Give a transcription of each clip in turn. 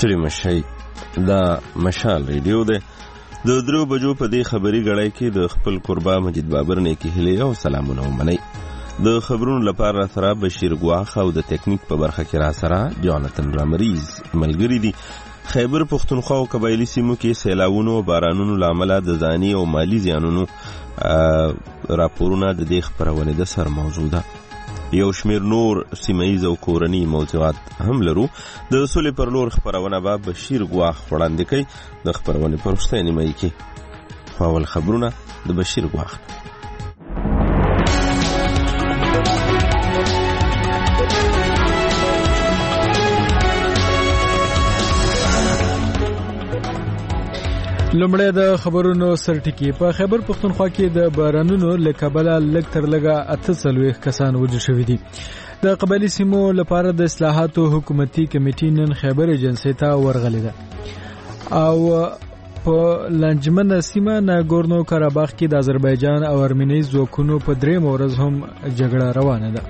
ستړي مشئ. دا مشال ریډیو دی. د 3 بجو په دې خبري غړای کې د خپل قربا مجید بابر نه کې هلي او سلامونه ومني. د خبرونو لپاره سره بشیر ګواخ او د ټیکنیک په برخه کې را سره جانتن رامریز ملګری دي. خیبر پختونخوا او قبایلی سیمو کې سیلاوونو او بارانونو لامل د ځاني او مالی زیانونو راپورونه د دې خبرونه د سر موجوده. یو شمیر نور سیمایي او کورنی موضوعات هم لرو. د اصول پر لور خبرونه به بشیر ګواخ وړاندې کوي. د خبرونه پرسته نیمه کې اول خبرونه د بشیر ګواخ. لومړی د خبرونو سرټکی. په خیبر پختونخوا کې د بارانونو له کبله لږ تر لږه 48 کسان وژل شوي دي. د قبایلی سیمو لپاره د اصلاحاتو حکومتي کمیټې نن خیبر ایجنسۍ ته ورغلې ده او په لنجمنه سیمه ناګورنو کاراباخ کې د آذربایجان او ارمني ځواکونو په 3 ورځ هم جګړه روانه ده.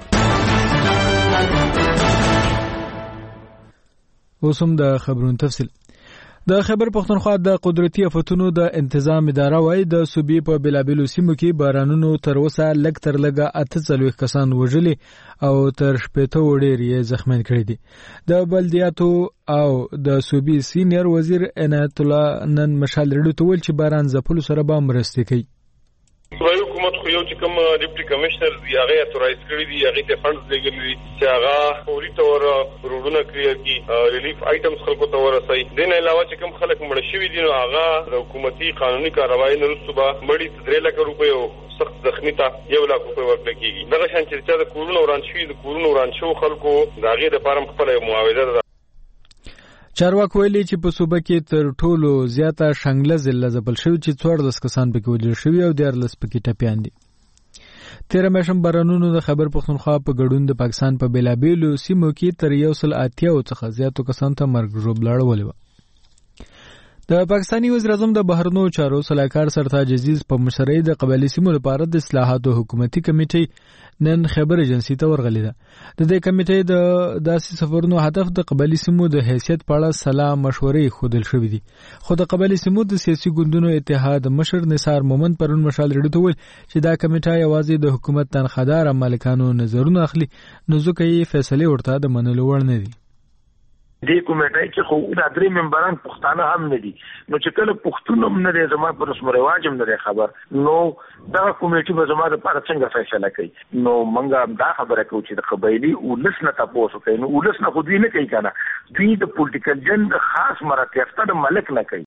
اوس هم د خبرونو تفصیل. د خیبر پختونخوا د قدرتي آفتونو د تنظیم اداره وايي د صوبې په بلابلو سیمو کې بارانونو تر اوسه لږ تر لږه 48 کسان وژلي او تر 80 وړي یې زخمیان کړي دي. د بلدیاتو او د صوبې سینیئر وزیر عنایت الله نن مشال ریډیو ته ویل چې باران ځپلو سره به مرسته کوي. صوبایي حکومت خو یو چې کوم ډیپټي کمشنر دی هغه اتورایز کړی دی، هغه ته فنډز لګولي دي چې هغه فوري تور روډونه کلیئر کی، ریلیف آیټمز خلکو ته ورسوي. دین علاوه چې کوم خلک مړ شوي دي نو هغه د حکومتي قانوني کاروایی نه وروسته به مړي 3 لک روپۍ او سخت زخمی ته 1 لک روپۍ ورکړل کیږي. دغه شان چې د کورونو وران شوي د کورونو وران شو خلکو د هغې دپاره هم خپله معاوضه ده. چارواکو ویلي چې په صوبه کې تر ټولو زیاته شنګله ضلع ځپل شوي چې 14 کسان پکې وژل شوي او 14 پکې ټپیان دي. 13 میاشم بارانونو د خیبر پختونخوا په ګډون د پاکستان په بلابلو سیمو کې تر 180 څخه زیاتو کسانو ته مرګ ژوبل اړولې و. د پاکستاني وزیر اعظم د بهرنیو چارو صلاحکار سرتاج عزیز په مشرۍ د قبایلی سیمو لپاره د اصلاحاتو حکومتي کمیټې نن خیبر ایجنسۍ ته ورغلې ده. د دې کمیټې د داسې سفرونو هدف د قبایلی سیمو د حیثیت په اړه سلا مشورې خودل شوې دي. خو د قبایلی سیمو د سیاسي ګوندونو اتحاد مشر نثار مومند پرون مشال ریډیو ته ویل چې دا کمیټه یوازې د حکومت تنخوادار مالکانو نظرونه اخلي، نو ځکه یې فیصله ورته د منلو وړ نه دي. دې کمیټې چې خو د 3 ممبران پښتانه هم نه دي، نو چې کله پښتون هم نه دی زما پر رسم رواج هم نه دی خبر، نو دا کمیټې به زما لپاره څنګه فیصله کوي؟ نو موږ دا خبره کوو چې د قبایلی ولس نه تاسو کوي، نو ولس نه خو دوی نه کوي کنه، دوی د پولیټیکل جن خاص مراتب د ملک نه کوي.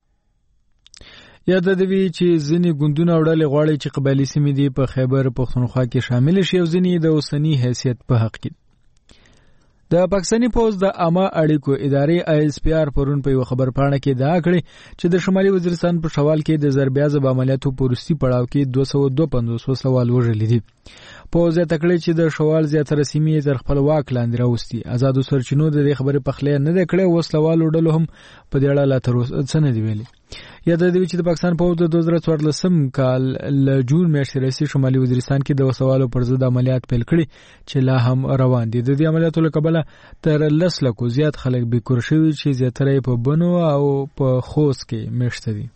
یاد دوی چې ځینې ګوندونه وړاندې غواړي چې قبایلی سیمې دي په خیبر پختونخوا کې شامل شي او ځینې د اوسنی حیثیت په حق کې. د پاکستاني پوز د عامه اړیکو ادارې ISPR پرون په یو خبر پاڼه کې ادعا کړې چې د شمالي وزیرستان په شوال کې د ضربیازب عملیاتو په وروستي پړاو کې 252 سوال وژلي دي. پوز یې تکړه چې د شوال زیاتره سیمې تر خپل واک لاندې راوستي. آزادو سرچینو د دې خبرې په خله نه ده کړې، وسلوالو ډلو هم په دې اړه لا تر اوسه څه نه دی ویلي. یاد دی چې د پاکستان پوز د 2014 کال ل جون میاشتې راهیسې شمالي وزیرستان کې د وسوالو پر ضد عملیات پیل کړي چې لا هم روان دي. د دې عملیاتو له کبله تر 10 لکو زیات خلک بیکور شوي چې زیاتره په بنو او په خوست کې میشته دي.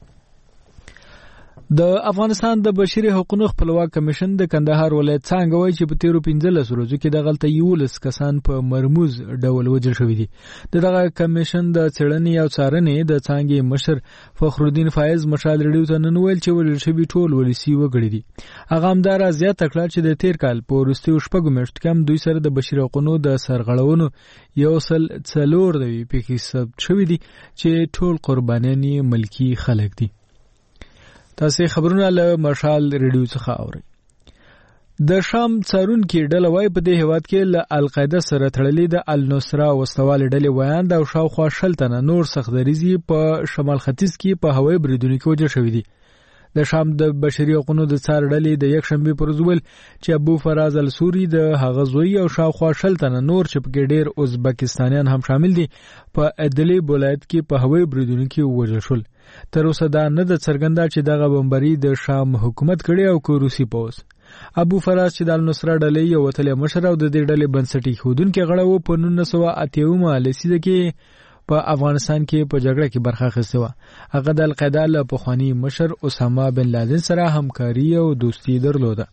د افغانستان د بشري حقوقو خپلواک کمیشن د کندهار ولایت څنګه وایي چې په 13 ورځو کې د غلطه 11 کسان په مرموز ډول وژل شوي دي. دغه کمیشن د څېړنې او څارنې د څانګې مشر فخرالدین فایز مشال ریډیو ته نن ویل چې وژل شوي ټول ولسي وګړي دي. هغه همدارا زیاته کړه چې د تیر کال په وروستیو 6 میاشتو کې هم دوی سره د بشري حقوقو د سرغړونو 104 پیښې ثبت شوي دي چې ټول قربانیان ملکی خلک دي. تاسو خبرونه له مشال ریډیو څخه اورئ. د شام څارونکو ډله وايي په دې هیواد کې له القاعده سره تړلې د النصره وسوال ډلې ویان د شاوخوا شلتنه نور سختدریزي په شمال ختیځ کې په هوایي بریدونو کې وژل شوی دي. د شام د بشري حقوقو د څار ډلې د یک شنبه پر ورځ ویل چې ابو فراز السوري د هغه زوی او شاوخوا شلتنه نور چې په ډېر ازبکستانیان هم شامل دي په ادلیب ولایت کې په هوایي بریدونو کې وژل شول. تر اوسه دا نه د څرګنده چې دغه بمبري د شام حکومت کړي او کو روسي پوز. ابو فراز چې د النصره ډلې یو وتلې مشر او د دې ډلې بنسټي خودونکو غړو په 1980 لسیده کې په افغانستان کې په جګړه کې برخه اخیستې وه. هغه د القاعده له پخواني مشر اسامه بن لادن سره همکاري او دوستي درلوده.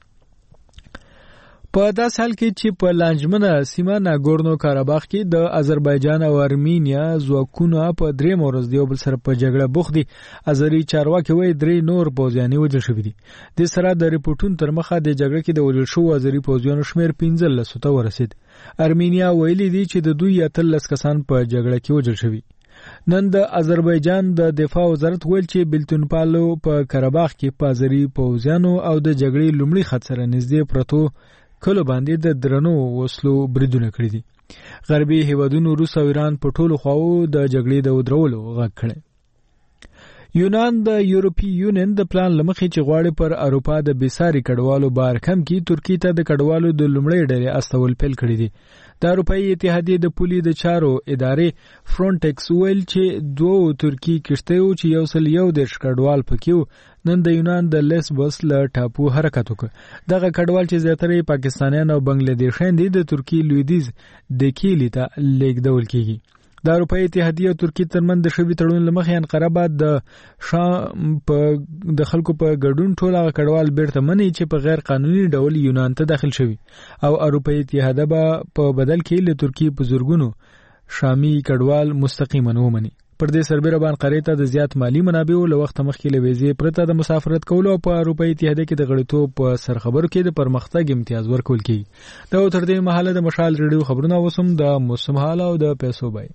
په داس حال کې چې په لانجمنه سیمه ناګورنو کاراباخ کې د آذربایجان او ارمینیا ځواکونه په درې ورځ دی بل سره په جګړه بوخت دي. ازری چارواکي وایي 3 نور پوځیان وژل شوي دي. د سره د ریپورتونو تر مخه د جګړه کې د وژل شوو ازری پوځیانو شمیر 15 ته ورسید. ارمینیا ویلي دي چې د دوی 13 کسان په جګړه کې وژل شوي. نن د آذربایجان د دفاع وزارت ویل چې بلتونپالو په کاراباخ کې په ازری پوځیانو او د جګړې لومړي خط سره نږدې پرتو کله باندې د درنو وسلو بریدونه کړی دي. غربي هیوادونو روس او ایران په ټولو خواو د جګړې د ودرولو غږ کړی. یونان د یورپی یونین د پلان لمخې چې غواړي پر اروپا د بیساري کډوالو بار کم کی ترکی ته د کډوالو د لومړۍ ډلې استول پیل کړی دي. د اروپایي اتحادیې د پولي د چارو ادارې فرونټکس ویل چې 2 ترکی کشتیو چې 101 کډوال پکې نن د یونان د لیسبوس له ټاپو حرکت وکړ. دغه کډوال چې زیاتره پاکستانیان او بنگلادیشیان دي د ترکی لویدیز د کیلی ته لیږدول کیږي. د اروپایي اتحادیې او ترکی ترمنځ د شوي تړون لمخې انقره بعد د شام د خلکو په ګډون ټول هغه کډوال بیرته مني چې په غیر قانوني ډول یونان ته داخل شوي او اروپایي اتحاد به په بدل کې له ترکی په زورګونو شامي کډوال مستقیما ومني. پر دې سربېره باندې قرې ته د زیات مالی منابعو له وخت مخکې له ویزې پرته د مسافرت کولو او په اروپایي اتحاد کې د غړیتوب په سرخبرو کې د پرمختګ امتیاز ورکول کیږي. دا تر دې مهاله د مشال ریډیو خبرونه وسوم د موسم حال او د پیسو بای.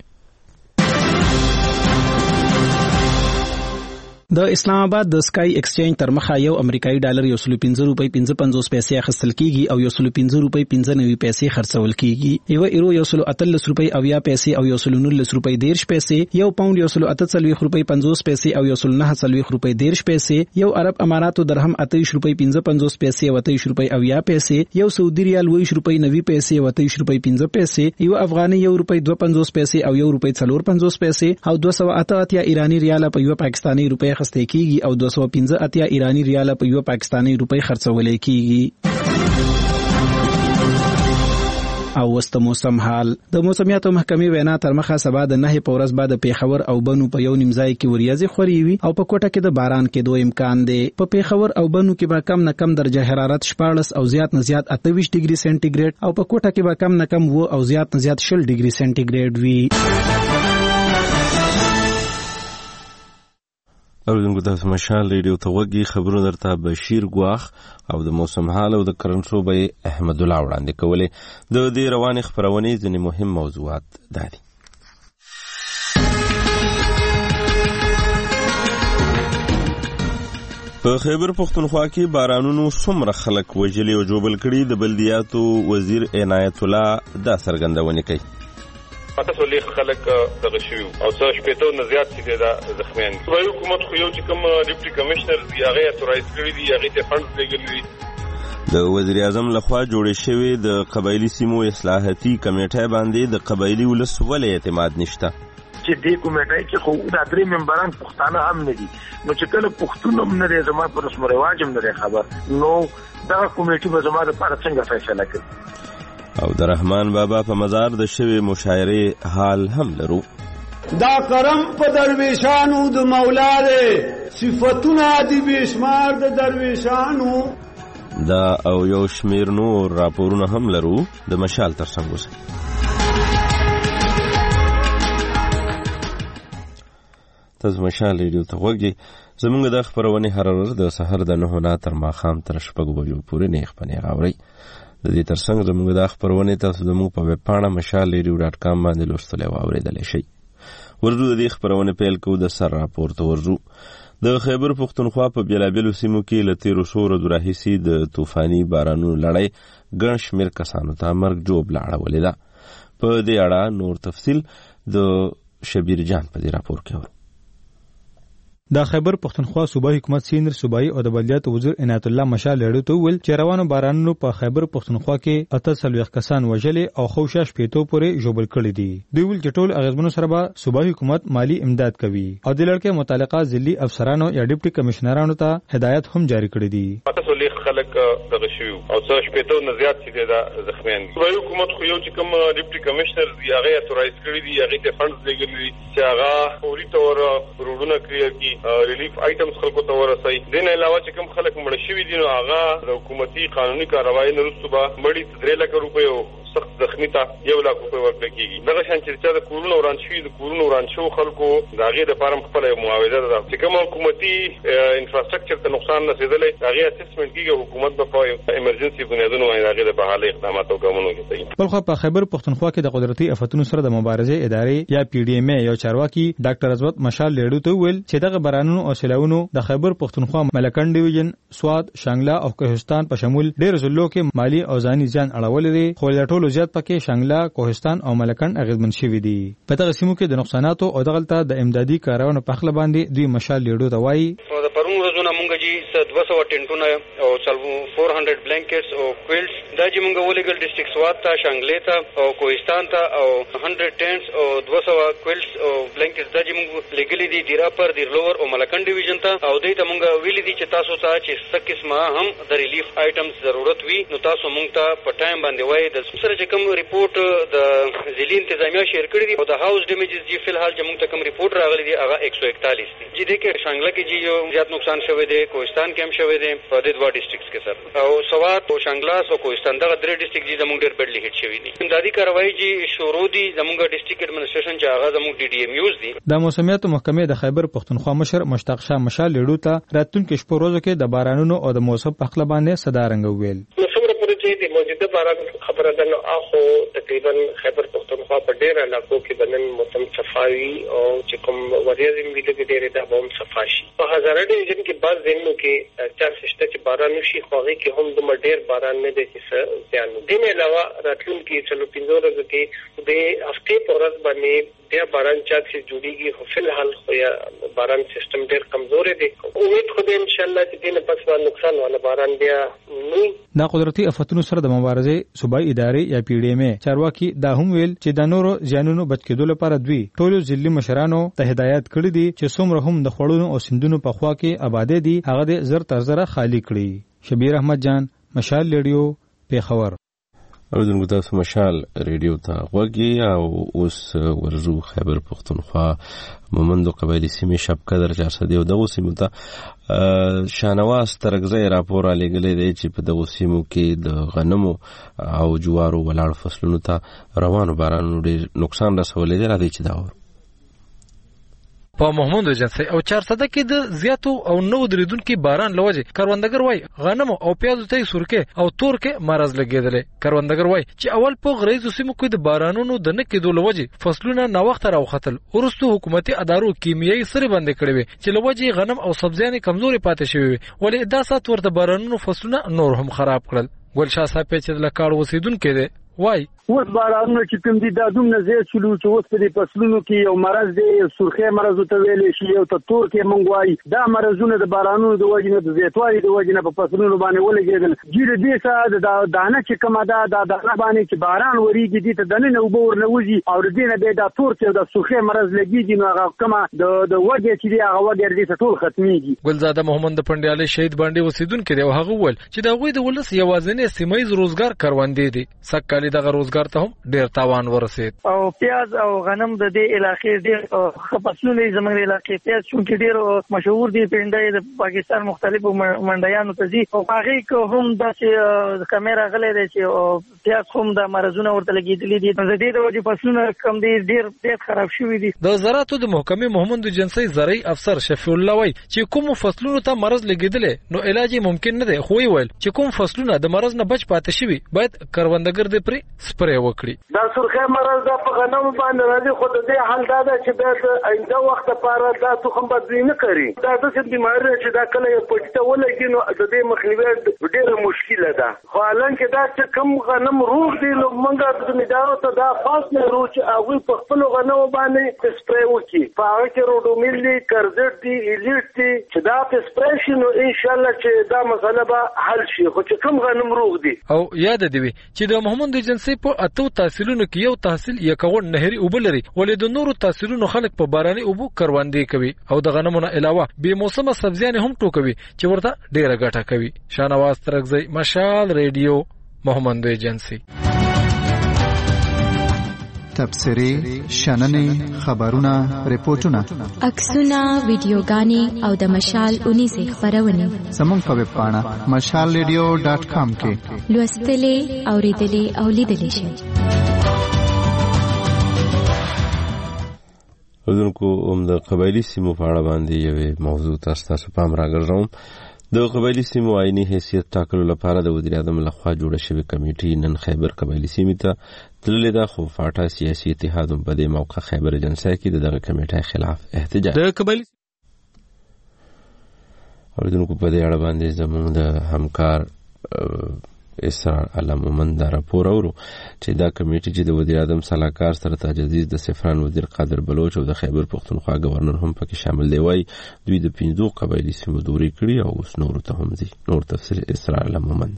د اسلام آباد د سکای ایکسچینج تر مخه یو امریکایي ډالر 115 روپۍ 55 پیسې اخیستل کیږي او 115 روپۍ 95 پیسې خرڅول کیږي. یو ایرو 113 روپۍ 80 پیسې او 119 روپۍ 10 پیسې، یو پاوند 148 روپۍ 50 پیسې او 149 روپۍ 10 پیسې، یو عرب اماراتو درهم 28 روپۍ 55 پیسې او 28 روپۍ 80 پیسې، یو سعودي ریال 20 روپۍ 90 پیسې او 28 روپۍ 15 پیسې، یو افغاني 1 روپۍ 52 پیسې او 1 روپۍ 54 پیسې او 288 ایرانی ریال په یو پاکستانی روپۍ خسته کیږي او 215 ایرانی ریال په یو پاکستانی روپۍ خرڅول کیږي. او وست موسم حال. د موسمیاتو محکمې وینا تر مخه سبا د 9 په ورځ بعد پیښور او بنو په یو نیمځای کې وریځې خوري وي او په کوټه کې د باران کېدو امکان دی. په پیښور او بنو کې به کم نه کم درجه حرارت 14 او زیات نه زیات 28 ډیګري سنټیګریډ او په کوټه کې به کم نه کم 2 او زیات نه زیات 20 ډیګري سنټیګریډ وي. اوریدونکو تاسو مشال ریډیو ته وګورئ. خبرونه درته بشیر ګواخ او د موسم حال او د کرنټ شو به احمد الله وړاندې کولې. د دې روانې خبرونې ځینې مهم موضوعات دي. په خیبر پختونخوا کې بارانونو څومره خلک وژلي او جوبل کړي، د بلدیاتو وزیر عنایت الله دا څرګندونه کوي. پته سولې خلک دغه شوي او څه شپېته نه زیات چې دا زخمیان دي. صوبایي حکومت خو یو چې کوم ډیپټي کمشنر دی هغه اتورایز کړي دي، هغه ته فنډز لګولي دي. د وزیر اعظم لخوا جوړې شوی د قبایلی سیمو اصلاحاتي کمیټه باندې د قبایلی ولس ولې اعتماد نشته چې دې کمیټه کې خو د درې ممبران پښتانه هم نه دي، نو چې کله پښتون هم نه دی زما پر رسم او رواج هم نه دی خبر، نو دا کمیټه به زما لپاره څنګه فیصله کوي. او د رحمان بابا په مزار د شوی مشاعره حال هم لرو. دا کرم په درویشانو د مولا دی، صفاتونه دی بشمار د درویشانو. دا او یو شمیر نور راپورونه هم لرو د مشال تر څنګ اوسئ. تاسو مشال ریډیو ته وګورئ. زموږ د خبرونه هر ورځ د سحر د 9 نه تر ماښام تر 6 بجو پورې نه خبرونه راوړي. د دې ترڅنګ زموږ د خبرونه تاسو زموږ په ویب پاڼه mashalradio.com باندې لوستلی او اورېدلی شئ. ورځو د دې خبرونه پیل کوو د سر راپور ته ورځو. د خیبر پختونخوا په بیلابیلو سیمو کې له تېرو څو ورځو راهیسې د طوفاني بارانونو لړۍ ګڼ شمېر کسانو ته مرګ ژوبله اړولې ده. په دې اړه نور تفصیل د شبیر جان په دې راپور کې ورو. د خیبر پختونخوا صوبایي حکومت سینر صوبایي او د بلدیات وزیر عنایت الله مشال لړو ته ویل چې روانو بارانونو په خیبر پختونخوا کې 38 کسان وژلې او خوشاش پیټو پورې جوړ کړی دي. دوی ویل چې ټول اغیزمنو سره به صوبایي حکومت مالی امداد کوي او د لړکې متعلقه ضلعي افسرانو یا ډیپټي کمشنرانو ته هدایت هم جاری کړی دي. تاسو لیک خلک دغه شیو او څه شپېتو نه زیات چې دا زخمیان دي. صوبایي حکومت خو یو چې کوم ډیپټي کمشنر دی هغه اتورایز کړی دي هغه ته فندز لګولي چې هغه فوري تور روډونه کلیئر کی ریلیف آیټمز خلکو ته ورسي. دین علاوه چې کوم خلک مړ شوي دي نو هغه د حکومتي قانوني کاروایی نه وروسته به مړی 3 لک روپۍ او سخت زخمی ته 1 لک روپۍ ورکړل کیږي. دغه شان چې د کورونو وران شوي د کورونو وران شو خلکو د هغې دپاره هم خپله معاوضه ده چې کوم حکومتي انفراسټرکچر ته نقصان رسېدلی هغې اسسمنټ کېږي. حکومت به په ایمرجنسي بنیادونو باندې هغې د بحالۍ اقدامات او ګامونه واخلي. بل خوا په خیبر پختونخوا کې د قدرتي افتونو سره د مبارزې ادارې یا پی ډي ایم یو چارواکي ډاکټر عظمت مشال لړو ته ویل چې دغه بارانونو او سیلاونو د خیبر پختونخوا ملکن ډیویژن سواد شانګلا او کوهستان په شمول ډېر ضلعو کې مالی او ځاني زیان اړولې دي خو له ټولو زیات پکې شانګلا کوهستان او ملکن اغیزمن شوي دي. په دغه سیمو کې د نقصاناتو او دغلته د امدادي کارونو په خله باندې دوی مشال لړو ته وایي د پرون ورځونه مونږ جی 200 ټینټونه او 400 بلانکټس او کویلټس دا چې مونږ ولېګل ډسټریکټ سواد ته شانګلې ته او کوهستان ته او 100 ټینټس او 200 کویلټس او بلانکټس دا چې مونږ لګلې دي دیرا پر دیر لوور او ملکن ډیویژن ته او دوی ته مونږ ویلې دي چې تاسو ته چې څه قسمه هم د ریلیف آیټمز ضرورت وي نو تاسو مونږ ته په ټایم باندې وایي. د سره چې کوم ریپورت د ضلعي انتظامیه شیر کړی دي او د هاوس ډیمیجز جی فل حال چې مونږ ته کوم ریپورت راغلی دی هغه 141 دي چې د کې شانګلا کې جی یو زیات نقصان شوی دی کوهستان کې هم شوی دی په دې دوه ډسټریکټس کې سر او سواد او شانګلا او کوهستان دغه درې ډسټریکټ جی زموږ ډېر بدلی هټ شوی دي. امدادي کاروایی جی شروع دي زموږ ډسټریکټ ایڈمنسټریشن چې هغه زموږ ډي ډي ایم یوز دي. د موسمیاتو محکمې د خیبر پختونخوا مشر مشتاق شاه مشال لړو ته راتلونکو شپو ورځو کې د بارانونو او د موسم په خله باندې صدارنګ ویل. د موجوده باران خبره ده نو اخو تقریبا خیبر پختونخوا په ډېر علاقو کې د نن موسم صفاوي او چې کوم وریځې ملي کې ډېر د بوم صفاشي په هزاره ډیویژن کې بعض ځینو کې چار سشته چې باران وشي خو هغه کې هم د ډېر باران نه دي چې ځان دین علاوه راتلونکي چلو 15 ورځې کې د هفته په ورځ باندې بیا باران چاک سے جوړیږي خو فلحال خو یا باران سیستم ډېر کمزور دی. امید خو دې ان شاء الله چې دینه پس باندې نقصان ولا باران بیا نه. دا قدرتي افتونو سره د مبارزې صوبایي ادارې یا پی ډي ایم چارواکي دا هم ویل چې د نورو ځانونو بچ کېدو لپاره دوی ټول ضلعي مشرانو ته هدایت کړی دي چې څومره هم د خړونو او سندونو په خوا کې آبادې دي هغه د زر تر زره خالی کړي. شبیر احمد جان مشال ریډیو پیښور. اوریدونکو تاسو مشال ریډیو ته غوږی او اوس ورزو خیبر پختونخوا مومندو قبایلی سیمې شبقدر 401 دغه سیمو ته شانواز ترغزی راپور لګلې دی چې په دغه سیمو کې د غنمو او جوارو ولاړ فصلونو ته روانو بارانونو ډېر نقصان رسولی دی. راځي چې دا په محمود جنسي او 400 کې د زیاتو او نو دریدونکو باران لوجه کاروندګر وای غنمو او پیازو ته سورکه او تورکه مرز لګیدل. کاروندګر وای چې اول په غریزو سیمو کې د بارانونو د نه کېدو لوجه فصلونه نا وخت راوختل ورستو حکومتي ادارو کیمیاوي سره باندې کړی وي چې لوجه غنم او سبزیان کمزوري پاتې شوی ولې دا سات ورته بارانونو فصلونه نور هم خراب کړل. ګلشاه صاحب چې د کار وسیدونکو دی وای اوس بارانونه چې کوم دي دا دومره زیات شلو چې اوس په دې فصلونو کې یو مرض دی سرخه مرض ته ویلې شي او ته تور کې مونږ وای دا مرزونه د بارانونو د وجې نه د زیاتوالي د وجې نه په فصلونو باندې ولګېدل. ګیره دې سره د دانه چې کومه ده دا دانه باندې چې باران وریږي دي ته دنه نه وبور نه وځي او دې نه به دا تور کې د سرخه مرض لګیږي نو هغه کومه د وجې چې دی هغه وجې دې ټول ختميږي. ګلزاده محمد پنډیالي شهید باندې وسیدونکو دی او هغه ول چې دا غوي د ولس یوازینی سیمایي روزګار کاروندې دي سکهالي دغه روزګار ته هم ډیر تاوان ورسید. او پیاز او غنم د دې علاقې ډیر خپسلونه زموږ علاقې پیاز چې ډیر مشهور دي پنده د پاکستان مختلفو منډیانو ته دي او هغه کو هم د کیمرا غلې دي چې پیاز هم د مرزونه ورته لګیدلې دي د دې د وجې فصلونه کم دي ډیر خراب شوی دي. د زراعتو د محکمې محمد جنسي زرعي افسر شفیع الله وای چې کوم فصلونو ته مرز لګیدل نو علاج ممکن نه دی خو ویل چې کوم فصلونه د مرز نه بچ پاتې شوی باید کاروندګر دې پر سپری وکړي. دا سرخه مرز د غنم باندې راځي خو د دې حل دا ده چې د آینده وخت لپاره دا تخم بدلی نه کوي. دا د بیماری چې دا کله پټه ولګي نو د دې مخنیوي ډېره مشکله ده. خو حالانکه دا چې کم غنم روغ دي نو موږ د مدارو ته دا خاص نه روچ هغه په خپل غنم باندې سپری وکړي. په هغه کې روډومیل دي، کرزټ دي، ایلیټ دي چې دا په سپری شي نو ان شاء الله چې دا مسله به حل شي. خو چې کم غنم روغ دي او یاد دی چې د محمد ایجنسی په اتو تحصیلونو کې یو تحصیل یکون نهري وبلري ولې د نورو تحصیلونو خلک په باراني اوبو کروندې کوي او د غنمونو علاوه به موسمه سبزیان هم ټوکوي چې ورته ډیره ګټه کوي. شانواز ترغزی، مشال ریډیو، محمد ایجنسی. تبصرې، شننې، خبرونه، ریپورتونه، عکسونه، ویډیوګانې او د مشال 19 خبرونه زموږ په ویب پاڼه mashalradio.com کې لوستلې، اوریدلې او لیدلې شئ. ودونکو د قبایلی سیمو په اړه باندې یوه موضوع تاسو پام راګرځوم. د قبایلی سیمو آئینی حیثیت ټاکلو لپاره د وزیر اعظم لخوا جوړه شوې کمیټې نن خیبر قبایلی سیمې ته تللې ده، خو فاټا سیاسي اتحاد په دې موقع خیبر ایجنسی کې دغه کمیټې خلاف احتجاج د قبایلی ودونکو په دې اړه باندې زموږ د همکار اسرار علمومن دا راپور اورو چې دا کمیټه چې د وزیر اعظم صلاحکار سره تجدید د سفران وزیر قادر بلوچ او د خیبر پختونخوا گورنر هم پکې شامل دی. وای دوی د 15 قبایلی سیمو دوري کړی او اوس نور ته هم دي. نور تفصیل اسرار علمومن.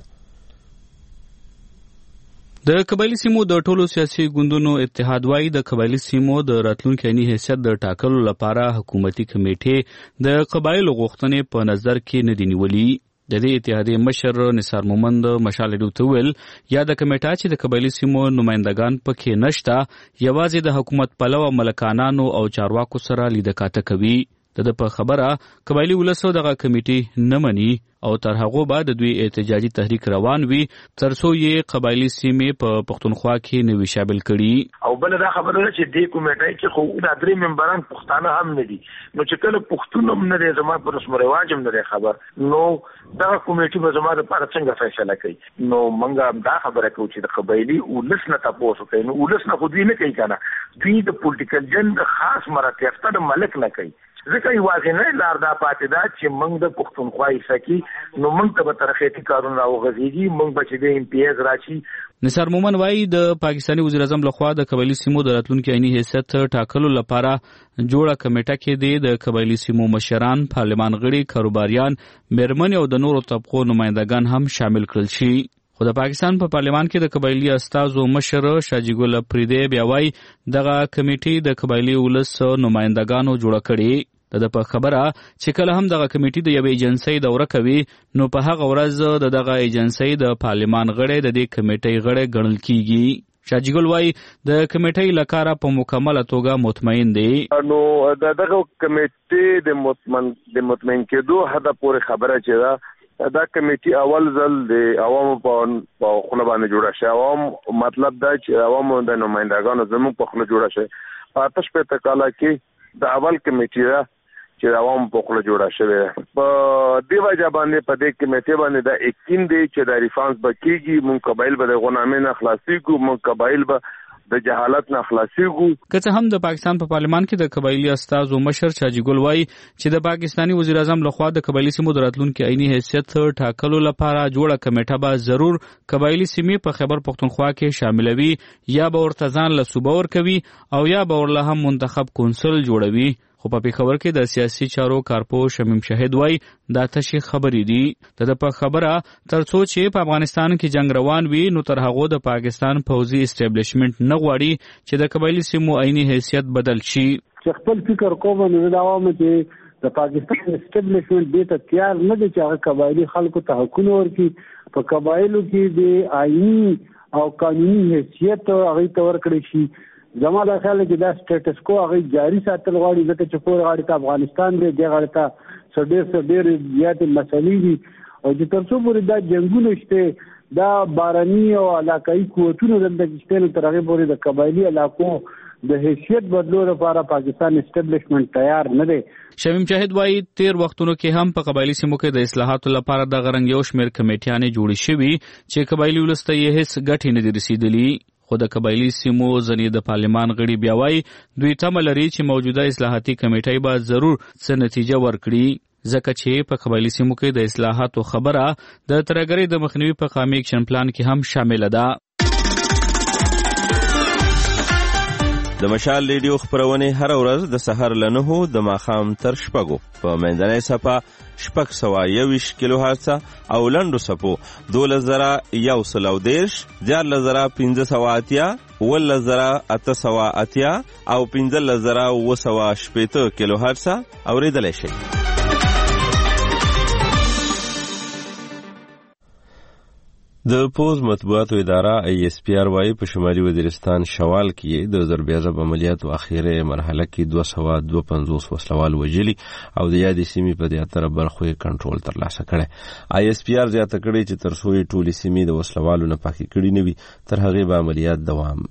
د قبایلی سیمو د ټولو سیاسي ګوندونو اتحاد وايي د قبایلی سیمو د راتلونکي عیني حیثیت د ټاکلو لپاره حکومتي کمیټې د قبایلو غوښتنې په نظر کې نه دي نیولې. د دې اتحادیې مشر نثار مومند مشال ریډیو ته ویل یا د کمیټه چې د قبایلی سیمو نمائندگان پکې نشته یوازې د حکومت پلوه ملکانانو او چارواکو سره لیدکاته کوي. د په خبره قبایلی ولسو دغه کمیټې نه مني او تر هغه بعد دوی احتجاجي تحریک روان وي ترڅو یې قبایلی سیمې په پښتونخوا کې نوي شامل کړي. او بل دا خبره چې دې کمیټې کې خو د درې ممبران پښتانه هم نه دي نو چې کله پښتون هم نه دی زما پر رسم رواج هم نه خبر نو دا کمیټې به زما لپاره څنګه فیصله کوي. نو موږ دا خبره کوو چې د قبایلی ولس نه تاسو کوي نو ولس نه خو دوی نه کوي کنه دوی د پولیټیکل جن خاص مراتب ته ملک نه کوي. ځکه یوازې نه لار دا پاتې ده چې موږ د پښتونخوا سکی نو موږ ته به ترخیتي کارونه راوغځيږي موږ به چې د امپیاز راشي. نثار مومن وايي د پاکستاني وزیر اعظم لخوا د قبایلی سیمو د راتلونکي عیني حیثیت ټاکلو لپاره جوړه کمیټه کې د قبایلی سیمو مشران، پارلمان غړي، کاروباریان، میرمنې او د نورو طبقو نمائندگان هم شامل کړل شي. خو د پاکستان په پارلمان کې د قبایلی استازو مشر شاجی ګل پریدې بیا وايي دغه کمیټې د قبایلی ولس نمائندگانو جوړه کړي. د په خبره چې کله هم دغه کمیټې د یوې ایجنسی دوره کوي نو په هغه ورځ دغه ایجنسی د پارلمان غړي د دې کمیټې غړي ګڼل کیږي. شاجی ګل وايي د کمیټې لپاره په مکمله توګه مطمئن دي. نو دغه کمیټې د مطمئن کېدو هدا پورې خبره چې دا کمیټې اول ځل د عوامو په خله باندې جوړه شي. عوام مطلب دا چې عوامو د نمائندګانو زموږ په خله جوړه شي. آتش په تکاله کې د اول کمیټې چې عوام په خله جوړه شوی په دی وجه باندې په دې کمیټې باندې دا یقین دی چې د ریفانس بکیږي مونږ قبایل به د غنامۍ نه خلاصيږو مونږ قبایل به د جهالت نه خلاصيږو. که څه هم د پاکستان په پارلمان کې د قبایلی استازو مشر شاجی ګل وايي چې د پاکستاني وزیر اعظم لخوا د قبایلی سیمو د راتلونکي عیني حیثیت ټاکلو لپاره جوړه کمیټه به ضرور قبایلی سیمې په خیبر پختونخوا کې شاملوي یا به ورته ځان له صوبه ورکوي او یا به ورله هم منتخب کونسل جوړوي. خو په پیښور کې د سیاسي چارو کارپو شمیم شاهد وايي دا تشي خبرې دي. د په خبره ترڅو چې په افغانستان کې جنگ روان وي نو تر هغه د پاکستان پوځي اسټابلیشمنت نه غواړي چې د قبایلی سیمو عیني حیثیت بدل شي. چې خپل فکر کوم نو دا وامه چې د پاکستان اسټابلیشمنت دې ته تیار نه دي چې هغه قبایلی خلکو ته حقوق ورکړي. په قبایلو کې د عیني او قانوني حیثیت هغه ته ورکړي شي. زما دا خیال چې دا سټیټس کو هغه جاری ساتل غواړي ځکه چې کور غاړي ته افغانستان دی دی غاړي ته ډېر زیات مسلې دي او چې ترڅو پورې دا جنگونه شته دا باراني او علاقايي قوتونو دلته شته نو تر هغه پورې د قبایلی علاقو د حیثیت بدلو لپاره پاکستان اسټابلیشمنت تیار نه دی. شمیم شاهد وايي تیر وختونو کې هم په قبایلی سیمو کې د اصلاحاتو لپاره د غرنګ یو شمېر کمیټیانې جوړې شوې چې قبایلی ولس ته یې هیڅ ګټې نه دي رسیدلې. خو د قبایلي سیمو ځینې د پارلمان غړي بیا وایي دوی تمه لري چې موجوده اصلاحاتي کمیټۍ به ضرور څه نتیجه ورکړي، ځکه چې په قبایلي سیمو کې د اصلاحاتو خبره د ترهګرۍ د مخنیوي په قومي اکشن پلان کې هم شامله ده. د مشال ریډیو خپرونې هر ورځ د سحر له 9 د ماښام تر 6 په منځنۍ صفحه 621 کیلو هرتز او لنډو صفحو 12130 14580 11880 او 15980 کیلو هرتز اوریدلای شئ. د پوز مطبوعاتو اداره ISPR وايي په شمالي وزیرستان شوال کې د ضربیازب عملیاتو اخیره مرحله کې 252 وسلوال وژلي او د یادې سیمې په 80 برخو یې کنټرول ترلاسه کړی. ISPR زیاته کړې چې تر څو یې ټولې سیمې د وسلوالو نه پاکې کړي نه وي تر هغې به عملیات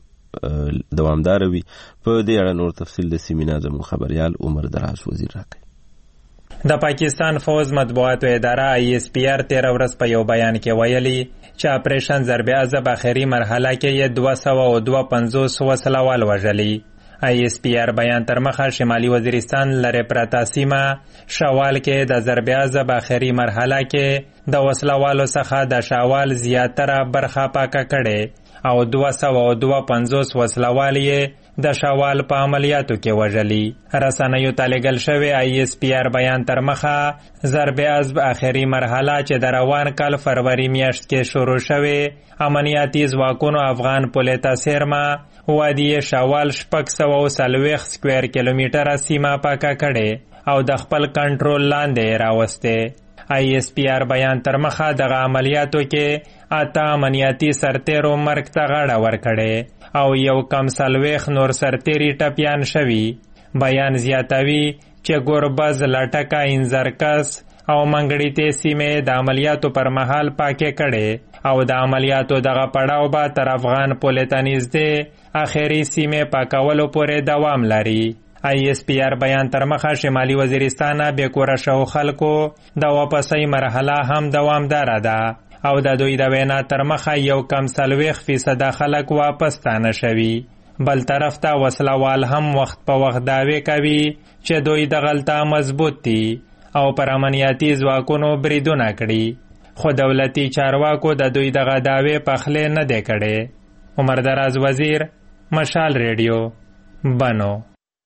دوامدار وي. په دې اړه نور تفصیل د سیمې زموږ خبریال عمر دراز وزیر راکړي. د پاکستان فوز مطبوعاتو اداره ISPR 13 ورځ په یو بیان کې ویلي چې اپریشن ضربیازب اخري مرحله کې یې 252 وسلوال وژلي. ISPR بیان تر مخه شمالي وزیرستان لرې پرته سیمه شوال کې د ضربیازب اخري مرحله کې د وسلوالو څخه د شوال زیاتره برخه پاکه کړې او 252 وسلوال یې د شوال په عملیاتو کې وژلي. رسنیو ته لیږل شوی ISPR بیان تر مخه ضربیازب اخري مرحله چې د روان کال فروری میاشت کې شروع شوی امنیتي ځواکونو افغان پولیس سیرما وادي شوال 640 سکویر کیلومتره سیمه پاکه کړې او د خپل کنټرول لاندې راوسته. ISPR بیان تر مخه دغه عملیاتو کې 8 امنیتي سرتیرو مرګ ته غاړه ورکړې او یو کم 40 نور سرتیري ټپیان شوي. بیان زیاتوي چې ګوربز، لټکه، انزرکس او منګړیتې سیمې د عملیاتو پر مهال پاکې کړې او د عملیاتو دغه پړاو به تر افغان پولیس نږدې اخري سیمې پاکولو پورې دوام لري. ISPR بیان تر مخه شمالي وزیرستان بې کوره شوو خلکو د واپسۍ مرحله هم دوامداره ده او د دوی د وینا تر مخه یو کم 40% خلک واپس ستانه شوي. بل طرف ته وسلوال هم وخت په وخت دعوی کوي چې دوی دغلته مضبوط دي او پر امنیتي ځواکونو بریدونه کړي، خو دولتي چارواکو د دوی دغه دعوی پخلی نه دی کړی. عمر دراز وزیر، مشال ریډیو، بنو.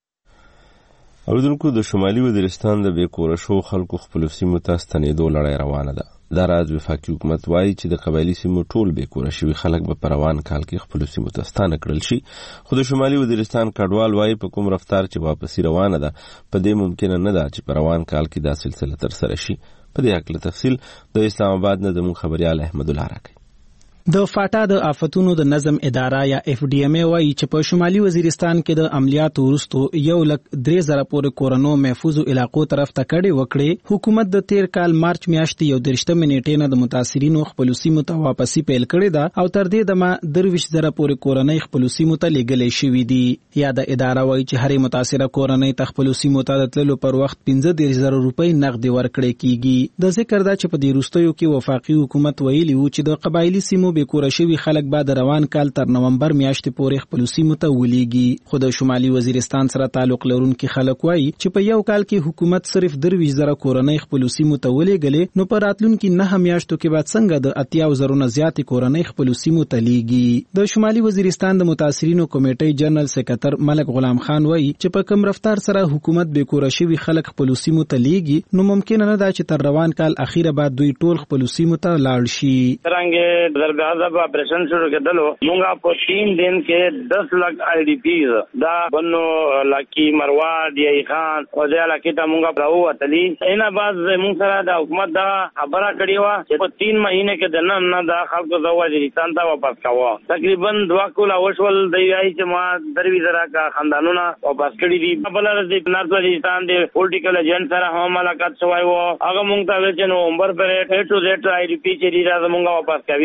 اوریدونکو، د شمالي وزیرستان د بې کوره شوو خلکو خپلو سیمو ته ستنېدو لړۍ روانه ده. دا راز وفاقي حکومت وایي چې د قبایلي سیمو ټول بې کوره شوي خلک به په روان کال کې خپلو سیمو ته ستانه کړل شي، خو د شمالي وزیرستان کډوال وایي په کوم رفتار چې واپسي روانه ده په دې ممکنه نه ده چې په روان کال کې دا سلسله ترسره شي. په دې هکله تفصیل د اسلام آباد نه زموږ خبریال احمد الله راکړي. د فاټا د آفتونو د نظم اداره یا FDMA وایي چې په شمالي وزیرستان کې د عملیاتو وروسته 1,03,000 پورې کورونو محفوظو علاقو طرف ته کډې وکړې. حکومت د تیر کال مارچ میاشتې 31 نیټې نه د متاثرینو خپلو سیمو ته واپسي پیل کړې ده او تر دې دمه 23,000 پورې کورنۍ خپلو سیمو ته لیږلې شوي دي. یا د اداره وایي چې هرې متاثره کورنۍ ته خپلو سیمو ته د تللو پر وخت 15,000 روپۍ نغدي ورکړې کیږي. د ذکر ده چې په دې وروستیو کې وفاقي حکومت ویلي و چې د قبایلي سیمو بې کوره شوي خلک به د روان کال تر نومبر میاشتې پورې خپلو سیمو ته ولېږي. خو د شمالي وزیرستان سره تعلق لرونکي خلک وایي چې په یو کال کې حکومت صرف 23,000 کورنۍ خپلو سیمو ته ولېږلې، نو په راتلونکي 9 میاشتو کې به څنګه د 80,000 نه زیاتې کورنۍ خپلو سیمو ته لیږي. د شمالي وزیرستان د متاثرینو کمیټې جنرال سکرټر ملک غلام خان وایي چې په کم رفتار سره حکومت بې کوره شوي خلک خپلو سیمو ته لیږي، نو ممکن نه ده چې تر روان کال اخیره بعد دوی ټول خپلو سیمو ته لاړ شي. څنګه ضربیازب آپریشن شروع کېدلو موږ په 3 دن کې 10 لک IDPs دا بنو لکی مرواد یای خان او ځای لکی ته موږ راووتلی. اینا بعد موږ سره د حکومت دا خبره کړې و چې په 3 مهینه کې د نن نه د خلکو د وزیرستان ته واپس کاوه. تقریبا 2 کولا وشول دی وایي چې ما دروي زرا کا خاندانونه واپس کړی دي. بل د نارت وزیرستان د پولیټیکل ایجنټ سره هم ملاقات شوی و. هغه موږ ته چې نومبر پر A to Z IDP چې دی راځه موږ واپس کوي. دوی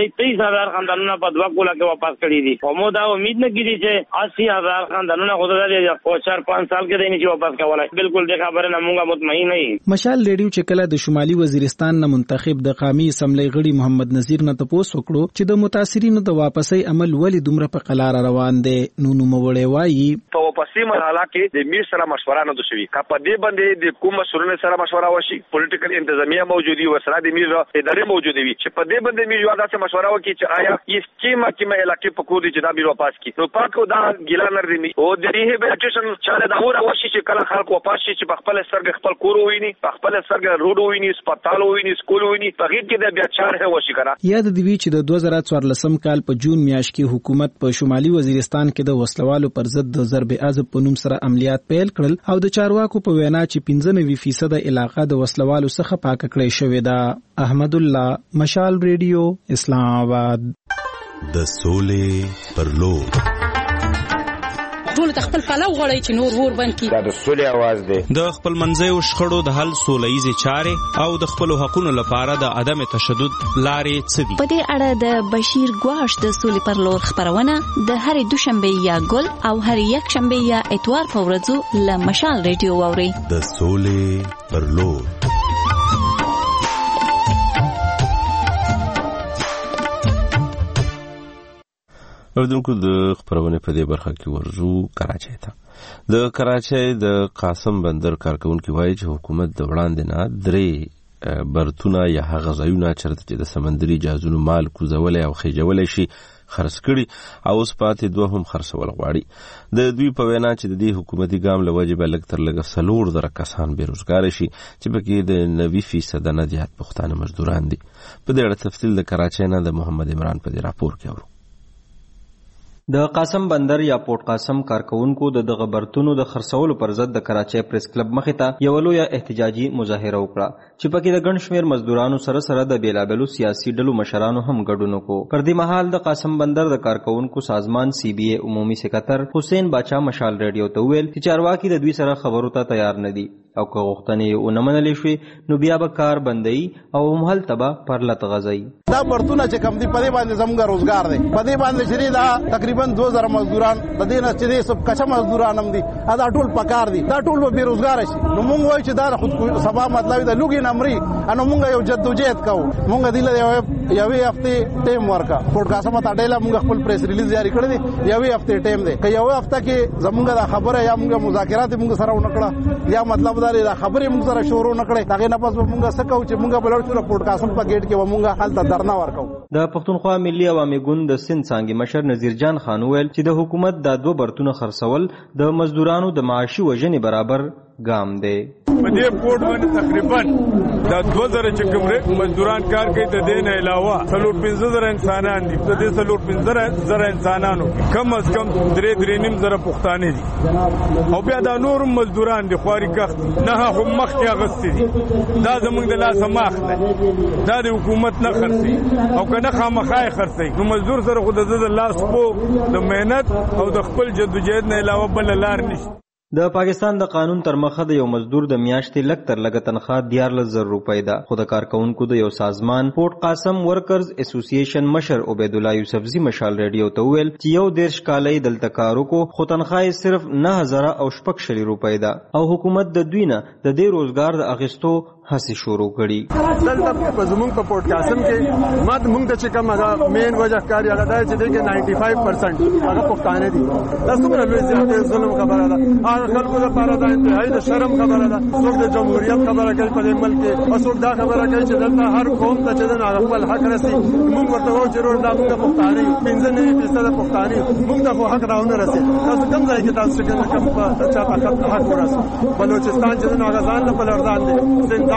23,000 خاندانونه په 2 کوله کې واپس کړي دي او مو دا امید نه کیږي چې 80,000 خاندانونه خدای دې او 4-5 سال کې دې چې واپس کولای. بالکل د خبره نه مونږه مطمئن نه یو. مشال ریډیو چې کله د شمالي وزیرستان نه منتخب د قومي اسمبلی غړي محمد نذیر نه تاسو وکړو چې د متاثرینو د واپسۍ عمل ولې دومره په قلار روان دي، نو نوموړی وایي په واپسۍ مرحله کې د میر سره مشوره نه دوشي کپه دې باندې د کوم مسؤلینو سره مشوره وشي، پولیټیکل انتظامیه موجودي و سره د میر ادارې موجوده وي چې په دې باندې میر یو داسې مشوره وکړي چې آیا هیڅ کیمه علاقې په کوډي چې دا میر واپس کی نو پاکو دا ګیلا نردي او د ریهابلیټیشن چاله دا وره وشي چې کله خلک واپس شي چې په خپل سرګ خپل کور وویني، په خپل سرګ روډ وویني، سپټال وویني، سکول وویني، په هیڅ کې د بیا چاره وشي کنه. یاد دی چې د 2014 کال په جون میاشت کې حکومت په شمالي وزیرستان کې د وسلوالو پر ضد د ضرب عضب په نوم سره عملیات پیل کړل او د چارواکو په وینا چې 95% علاقه د وسلوالو څخه پاک کړی شوې ده. احمد الله، مشال ریډیو، اسلام آباد. د سولې پر لور ټول خپل پلو غړی چې نور ور بنکی دا د سولې आवाज دی. د خپل منځیو شخړو د حل سولهیزه چارې او د خپل حقوقو لپاره د عدم تشدد لارې څه دي. په دې اړه د بشیر ګواش د سولې پر لور خبرونه د هرې دوشنبه یا ګل او هرې یک شنبه یا اتوار په ورځو له مشال ریډیو واوري. د سولې پر لور. اوردونکو د خبرونه په دې برخه کې ورزو کراچۍ ته. د کراچۍ د قاسم بندر کارکونکو وایي چې حکومت د وړاندې نه 3 برتونه یا هغه ځایونه چې د سمندري جهازونو مال کوزولای او خېجولای شي خرڅ کړي او اوس پاتې 2 هم خرڅول غواړي. د دوی په وینا چې د دې حکومتي ګام له وجې به لږ تر لږه 4,000 کسان بیروزګار شي چې پکې د 90% نه زیات پښتانه مزدوران دي. په دې اړه تفصیل د کراچۍ نه د محمد عمران په دې راپور کې اورو. د قاسم بندر یا پورت قاسم کارکونکو د دغه برتونو د خرڅولو پر ضد د کراچۍ پریس کلب مخې ته یو لویه احتجاجي مظاهره وکړه چې پکې د ګڼ شمېر مزدورانو سره د بیلابلو سیاسي ډلو مشرانو هم ګډون وکړو. پر دې مهال د قاسم بندر د کارکونکو سازمان CBA عمومي سکرټر حسین باچا مشال ریډیو ته ویل چې چارواکي د دوی سره خبرو ته تیار نه دي او که غوښتنې ونه منلې شوې نو بیا به کار بندوي او همهلته به پرلت غځوي. دا برتونه چې کم دي په دې باندې زموږ روزګار دی، په دې باندې چې دا تقریبا 2,000 مزدوران د دې نه چې سب کچا مزدوران هم دي دا ټول پکار دي، دا ټول به بیروزګار شي. نو موږ وایو چې دا خود سبا مطلب د لوګي نمرې انو موږ یو جدوجہد کوو. موږ دله یوې هفته ټیم ورکا پورت قاسم ته ډیلا موږ خپل پریس ریلیز جاری کړی دی. یوې هفته ټیم دی که یوې هفته کې زموږ د خبره یا موږ مذاکرات موږ سره ونکړه یا مطلب دا خبرې موږ سره شروع نکړې هغه نه پس موږ سکو چې موږ بلل شو پورت قاسم په گیټ کې موږ حالت درنا ورکو. د پښتونخوا ملي عوامي ګوند د سند څانګې مشر نذیر جان خان ویل چې د حکومت د 2 برتونه خرڅول د مزدورانو د معاشي وژنې برابر ګام دی. په دې پورت باندې تقریبا د 2,000 چې کوم مزدوران کار کوي د دې نه علاوه 15,000 انسانان دي. د دې 15,000 انسانانو کم از کم 3.5 پښتانه دي او بیا دا نور مزدوران دي خواري کخت نه هم مخ کې اغستې دي. دا زموږ د لاس مخ نه دا د حکومت نه خرڅي او کنه خامخای خرڅي نو مزدور سره خود د لاس په د مهنت او د خپل جدوجہد نه علاوه بل لار نشته. د پاکستان د قانون تر مخه د یو مزدور د میاشتې لږ تر لږه تنخواه 14,000 روپۍ ده. خو د کارکونکو د یو سازمان پورت قاسم ورکرز اسوسییشن مشر عبید الله یوسفزی مشال ریډیو ته ویل چې یو 13 کالۍ دلته کار وکړو خو تنخواه صرف 9,000 روپۍ ده او حکومت د دوی نه د دې روزګار د اخیستو هڅې شروع کړي. دلته په زموږ په پورت قاسم کې ماته موږ د چې کوم هغه مین وجه کاری هغه دی چې دغه 95% هغه پښتانه دي. دا څومره لوی زیاتې ظلم خبره ده. هغه خلکو لپاره دا انتهایی د شرم خبره ده. څوک د جمهوریت خبره کوي په دې ملک کې او څوک دا خبره کوي چې دلته هر قوم ته چې د خپل حق رسي. موږ ورته وایو چې ورته موږ پښتانه یو 95% پښتانه موږ ته حق راونه رسي. تاسو کوم ځای کې تاسو چې کوم په چا حق ورسي. بلوچستان چې هغه ځان په لړزان دي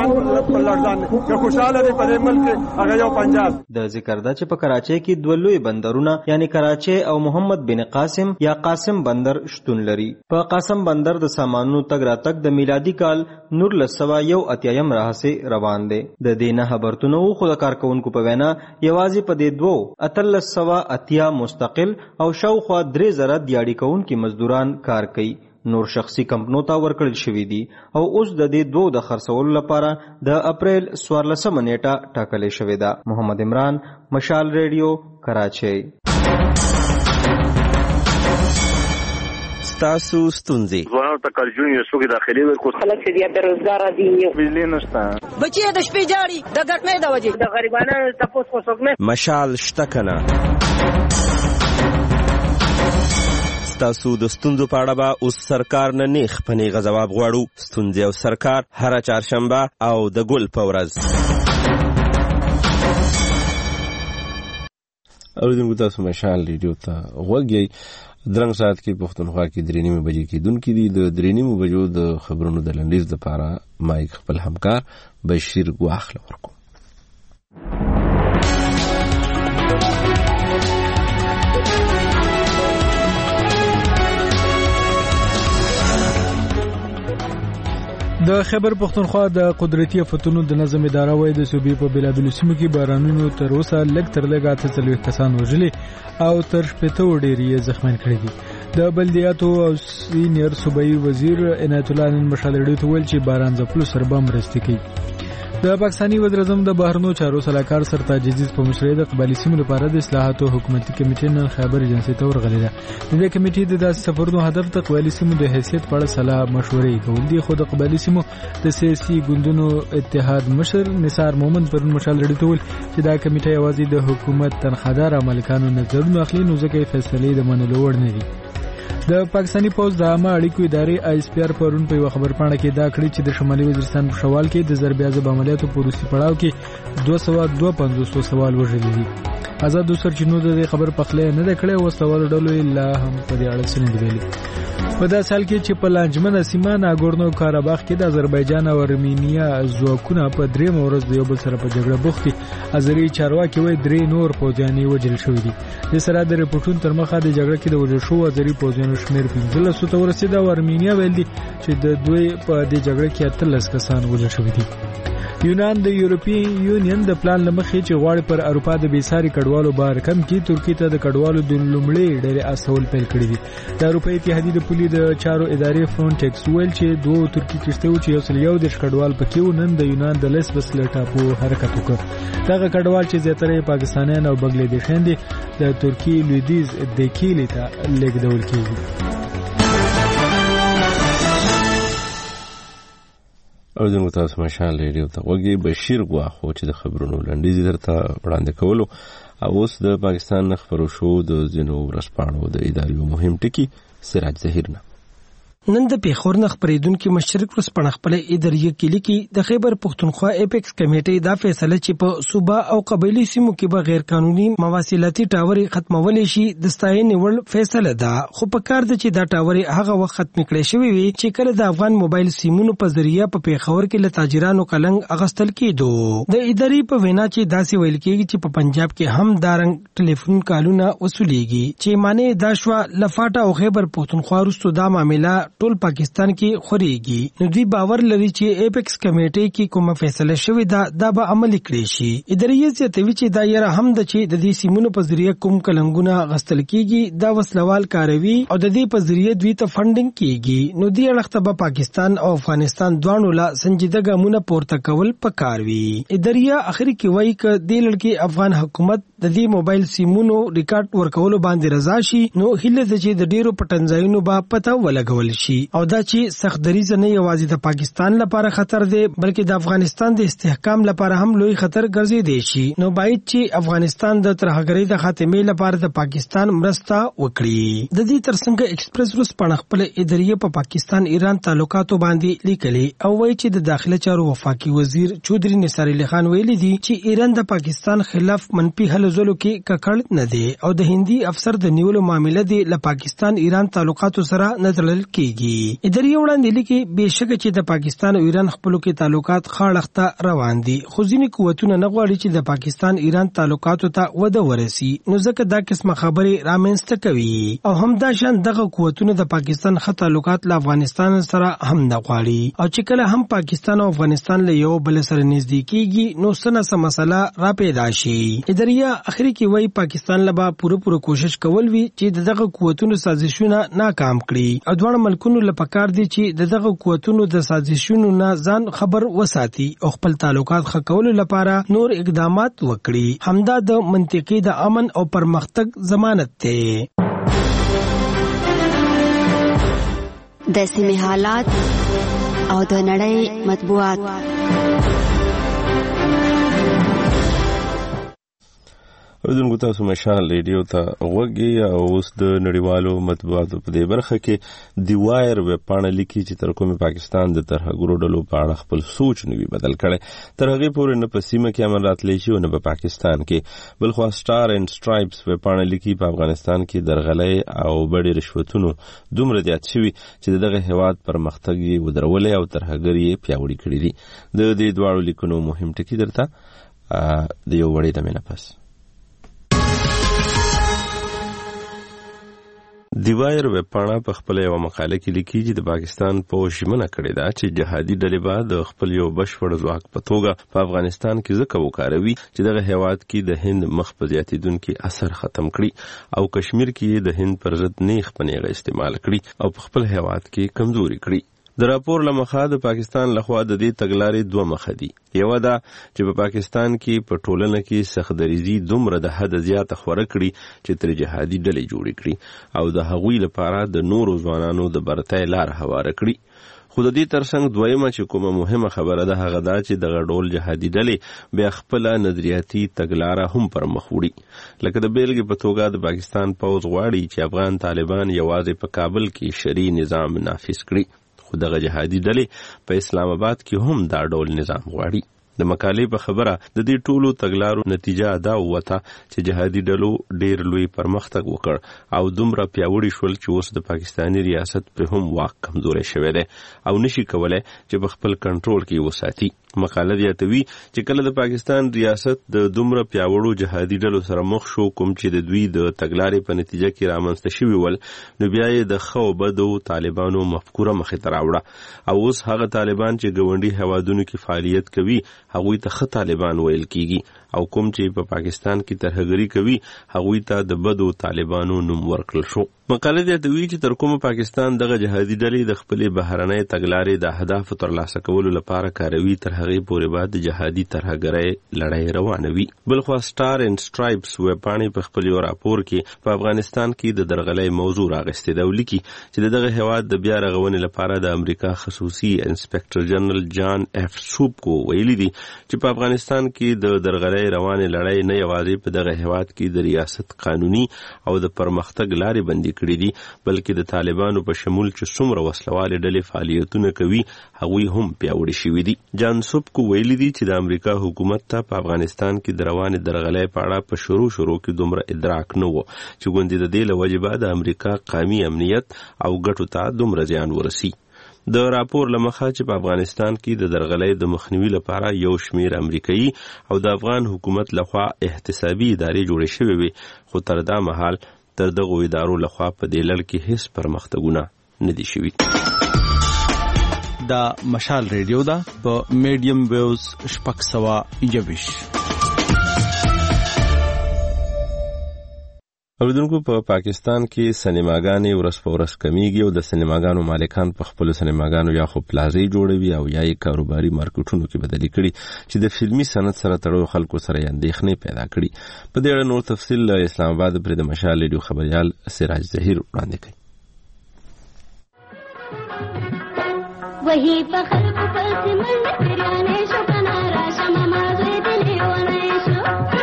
د ذکر ده چې په کراچۍ کې 2 لوی بندرونه یعنی کراچۍ او محمد بن قاسم یا قاسم بندر شتون لري. په قاسم بندر د سامانونو تګ راتګ د میلادي کال 1981 راهسې روان دي. د دې نه خبرتونو خو د کارکونکو په وینا یوازې په دې 2 1380 مستقل او شاوخوا 3,000 دیاړي کوونکي مزدوران کار کوي نور شخصي کمپنو ته ورکړل شوي دي او اوس د دې دوه د خرڅولو لپاره د اپریل 14 نیټه ټاکلې شوې ده. محمد عمران، مشال ریډیو، کراچۍ. تاسو ستونزې ځوانانو ته کالجون یو څوک داخلي ورکو خلک چې بیا بیروزګار دي بجلی نشته بچي د شپې جاړي د ګټنې د وجې د غریبانو تاسو کو څوک نه مشال شته کنه. تاسو د ستونزو په اړه به اوس سرکار نه نیغ په نیغه ځواب غواړو. ستونزې او سرکار هره چهارشنبه او د ګل په ورځ. اوریدونکو تاسو مشال ریډیو ته غوږ یې. درنګ ساعت کې پښتونخوا کې 3:30 بجې کېدونکې دي. د 3:30 بجو د خبرونو د لنډیز لپاره مایک خپل همکار بشیر ګواخ لورکو. د خیبر پختونخوا د قدرتي آفتونو د نظم اداره وایي د صوبې په بېلابېلو سیمو کې بارانونو تر اوسه لږ تر لږه 40 کسان وژلي او تر 50 ډېر یې زخمیان کړي دي. د بلدیاتو او سینیر صوبایي وزیر عنایت الله نن مشال ریډیو ته ویل چې باران ځپلو سره به مرستې کوي. د پاکستاني وزیر اعظم د بهرنیو چارو سلاکار سرتاج عزیز په مشرۍ د قبایلي سیمو لپاره د اصلاحاتو حکومتي کمیټې نن خیبر ایجنسي ته ورغلې ده. د دې کمیټې د داسې سفرونو هدف د قبایلي سیمو د حیثیت په اړه صلاح مشورې کول دي. خو د قبایلي سیمو د سیاسي ګوندونو اتحاد مشر نثار مومند پرون مشال ریډیو ته ویل چې دا کمیټه یوازې د حکومت تنخوادار مالکانو نظرونه اخلي نو ځکه فیصلې د منلو وړ نه دي. د پاکستاني پوز د عامه اړیکو ادارې آی اس پی آر پرون په خبرپاڼه کې دا کړی چې د شمالي وزیرستان په شوال کې د ضرب عضب عملیاتو په وروستي پړاو کې 252 سوال وژلي دي. آزاد سرچینو د خبر پخله نه کړي او سوال ډول لا هم په دې اړه څه نه ویلي. په داسې حال کې چې په لانجمنه سیمه ناګورنو کاراباخ کې د آذربایجان او ارمینیا ځواکونه په درېم ورځ د یو بل سره په جګړه بوخت دي. آذري چارواکي وایي 3 نور پوځیان وژل شوي دي. د سره د رپورټونو تر مخه د جګړه کې د وژل شوو آذري پوځیانو شمېر 15 ته ورسېد او ارمینیا ویل دي چې د دوی په دې جګړه کې 13 کسان وژل شوي دي. یونان د یورپی یونین د پلان لمخې چې غواړي پر اروپا د بیساري کډوالو بار کم کې ترکیه ته د کډوالو د لومړي ډېر اسول پیل کړی دي. د اروپای اتحادیې د پولي د چارو ادارې فرونټکس ویل چې دوه ترکی کشته چې یو د کډوال پکې نن د یونان د لیسبس لټاپو حرکت وکړ. دغه کډوال چې زیاتره پاکستانیان او بنگلادیشیان دي د ترکیه لویدیز د کیلې ته لیږدول کیږي. او د متاسف مشال ریډیو ته وګي بشیر غواخو چې د خبرونو لنډیز درته وړاندې کولو او اوس د پاکستان خبرو شو د زینو ورسپانو د ادارې مهم ټکی سراج ظهیر نه نن د پیښور نه خبرېدونکو مشرک ورسپانه خپل ادارې کې لیکي د خیبر پختونخوا اپیکس کمیټې دا فیصله چې په صوبه او قبایلی سیمو کې به غیر قانوني مواصلاتي ټاورې ختمول شي د ستاینې وړ فیصله ده. خو په کار ده چې دا ټاورې هغه وخت ختم کړي شوی وي چې کله د افغان موبایل سیمونو په ذریعہ په پیښور کې له تاجرانو کلنګ اغستل کېدو. د ادارې په وینا چې داسې ویل کېږي چې په پنجاب کې هم دارنګ ټلیفون کالونه وصولیږي چې معنی دا شوا لفاټه او خیبر پختونخوا وروسته دا معاملہ ټول پاکستان کې خوريږي. نو دوی باور لري چې اپیکس کمیټې کې کومه فیصله شوې ده دا به عملي کړي شي. ادارې زیاتوي چې دا یره هم د چې د دې سیمونو په ذریعہ کوم کلنګونه غستل کیږي دا وسلوال کاروي او د دې په ذریعہ دوی ته فندینګ کیږي. نو دې اړخته به پاکستان او افغانستان دواړو لا سنجیده ګامونه پورته کول پکاروي. ادارې اخر کې وایي ک د لړکی افغان حکومت د دې موبایل سیمونو ریکارډ ورکولو باندې رضا شي نو هله د چې د ډیرو پټنځایونو با پته ولګول شي او دا چې سخت دریزه نه یوازې د پاکستان لپاره خطر دی بلکې د افغانستان د استحکام لپاره هم لوی خطر ګرځیدي شي. نو باید چې افغانستان د ترهګرۍ د خاتمې لپاره د پاکستان مرسته وکړي. د دې ترڅنګ ایکسپریس روس په خپل ادارې په پاکستان ایران تعلقاتو باندې لیکلي او وایي چې د داخله چارو وفاقي وزیر چودري نثار علي خان ویلي دي چې ایران د پاکستان خلاف منفي هلو ځلو کې ککړ نه دی او د هندي افسر د نیولو معاملې دی له پاکستان ایران تعلقاتو سره نه تړل کیږي. ادارې وړاندې لیکي بهشکه چې د پاکستان او ایران خپلو کې تعلقات خاړخته روان دي خو ځینې قوتونه نه غواړي چې د پاکستان ایران تعلقاتو ته وده ورسي نو ځکه دا قسمه خبرې رامنځته کوي او همدا شان دغه قوتونه د پاکستان خط تعلقات له افغانستان سره هم نه غواړي او چې کله هم پاکستان او افغانستان له یو بل سره نږدې کیږي نو څه مسله را پیدا شي. ادارې اخري کې وایي پاکستان لبا پوره کوشش کول وی چې دغه قوتونو سازشونه ناکام کړي او دوه ملکونو مالکونو لپاره دي چې دغه قوتونو د سازشونو نه ځان خبر وساتي او خپل تعلقات ښه کولو لپاره نور اقدامات وکړي. همدا د منطقې د امن او پرمختګ ضمانت دی. د سیمې حالات او د نړۍ مطبوعات. اوردونکو تاسو مشال ریډیو ته غوږی او اوس د نړیوالو مطبوعاتو په دې برخه کې دی وایر ویب پاڼه لیکي چې تر کومه پاکستان د ترهګرو ډلو په اړه خپل سوچ نوي بدل کړي. تر هغه پورې نه په سیمه کې امن راتلی شي او نه په پاکستان کې. بلخو سٹار اینڈ سټرایپس ویب پاڼه لیکي په افغانستان کې درغلۍ او بډې رشوتونو دومره زیات شوي چې دغه هیواد پرمختګ یې ودرولې او ترهګر یې پیاوړي کړي دي. د دې دواړو لیکنو مهم ټکي درته د یو وړې دمې نه پس. دی وایر ویب پاڼه په خپل یو مقاله کې لیکي چې د پاکستان پوځ ژمنه کړې ده چې جهادي ډلې به د خپل یو بشپړ ځواک په توګه په افغانستان کې ځکه وکاروي چې دغه هیواد کې د هند مخ په زیاتېدونکي اثر ختم کړي او کشمیر کې د هند پر ضد نیغ په نیغه استعمال کړي او په خپل هیواد کې کمزوري کړي. د راپور لمخه د پاکستان لخوا د دې تګلارې دوه مخه دي. یو دا چې په پاکستان کې په ټولنه کې سختدریزي دومره د حد زیاته خوره کړي چې تر جهادي ډلې جوړې کړي او د هغوی لپاره د نورو ځوانانو د برتۍ لار هواره کړي. خو د دې ترڅنګ دویمه چې کومه مهمه خبره ده هغه دا چې دغه ډول جهادي ډلې بیا خپله نظریاتي تګلاره هم پر مخ وړي. لکه د بیلګې په توګه د پاکستان پوځ غواړي چې افغان طالبان یوازې په کابل کې شرعي نظام نافذ کړي. دغه جهادي ډلې په اسلام آباد کې هم دا ډول نظام غواړي. د مقالې په خبره د دې ټولو تګلارو نتیجه دا وته چې جهادي ډلو ډېر لوی پرمختګ وکړ او دومره پیاوړي شول چې اوس د پاکستاني ریاست په هم واک کمزوري شوی دی او نشي کولای چې په خپل کنټرول کې وساتي. مقاله زیاتوي چې کله د پاکستان ریاست د دومره پیاوړو جهادي ډلو سره مخ شو کوم چې د دوی د تګلارې په نتیجه کې رامنځته شوي ول نو بیا یې د ښه او بدو طالبانو مفکوره مخې ته راوړه او اوس هغه طالبان چې ګاونډي هیوادونو کې فعالیت کوي هغوی ته ښه طالبان ویل کیږي او کوم چې په پاکستان کې ترهګري کوي هغوی ته د بدو طالبانو نوم ورکړل شو. مقاله زیاتوي چې تر کومه پاکستان دغه جهادي ډلې د خپلې بهرنۍ تګلارې د اهدافو ترلاسه کولو لپاره کاروي تر هغې پورې به د جهادي ترهګرۍ لړۍ روانوي. بلخوا سټار اینډ سټرایپس ویب پاڼې په خپل یو راپور کې په افغانستان کې د درغلۍ موضوع راغستې ده او لیکي چې د دغه هیواد د بیا رغونې لپاره د امریکا خصوصي انسپکټر جنرال جان اف سوبکو ویلي دي چې په افغانستان کې د درغلۍ روانې لړۍ نه یوازې په دغه هیواد کې د ریاست قانوني او د پرمختګ لارې بندي کړي دي بلکې د طالبانو په شمول چې څومره وسلوالې ډلې فعالیتونه کوي هغوی هم پیاوړي شوي دي. جان سوبکو ویلي دي چې د امریکا حکومت ته په افغانستان کې د روانې درغلۍ په اړه په شروع کې دومره ادراک نه و چې ګوندې د دې له وجې به د امریکا قومي امنیت او ګټو ته دومره زیان ورسي. د راپور لمخه چې په افغانستان کې د درغلۍ د مخنیوي لپاره یو شمیر امریکایي او د افغان حکومت لخوا احتسابي ادارې جوړې شوې وي خو تر دا مهال تر دغو ادارو لخوا په دې لړ کې هیڅ پرمختګونه نه دي شوي. دا مشال ریډیو ده په میډیم ویوز 621. اوریدونکو په پاکستان کې سینماګانې ورځ په ورځ کمیږي او د سینماګانو مالکان په خپل سینماګانو یا خو پلازې جوړوي او یا یې کاروباري مارکیټونو کې بدلې کړي چې د فلمي صنعت سره تړلو خلکو سره یې اندېښنې پیدا کړي. په دې اړه نور تفصیل له اسلام آباد پرې د مشال ریډیو خبریال سراج ظهیر وړاندې کوي. وہی بخل کو پس من تریانے شو کنا راشا مما زوی دلی ونای شو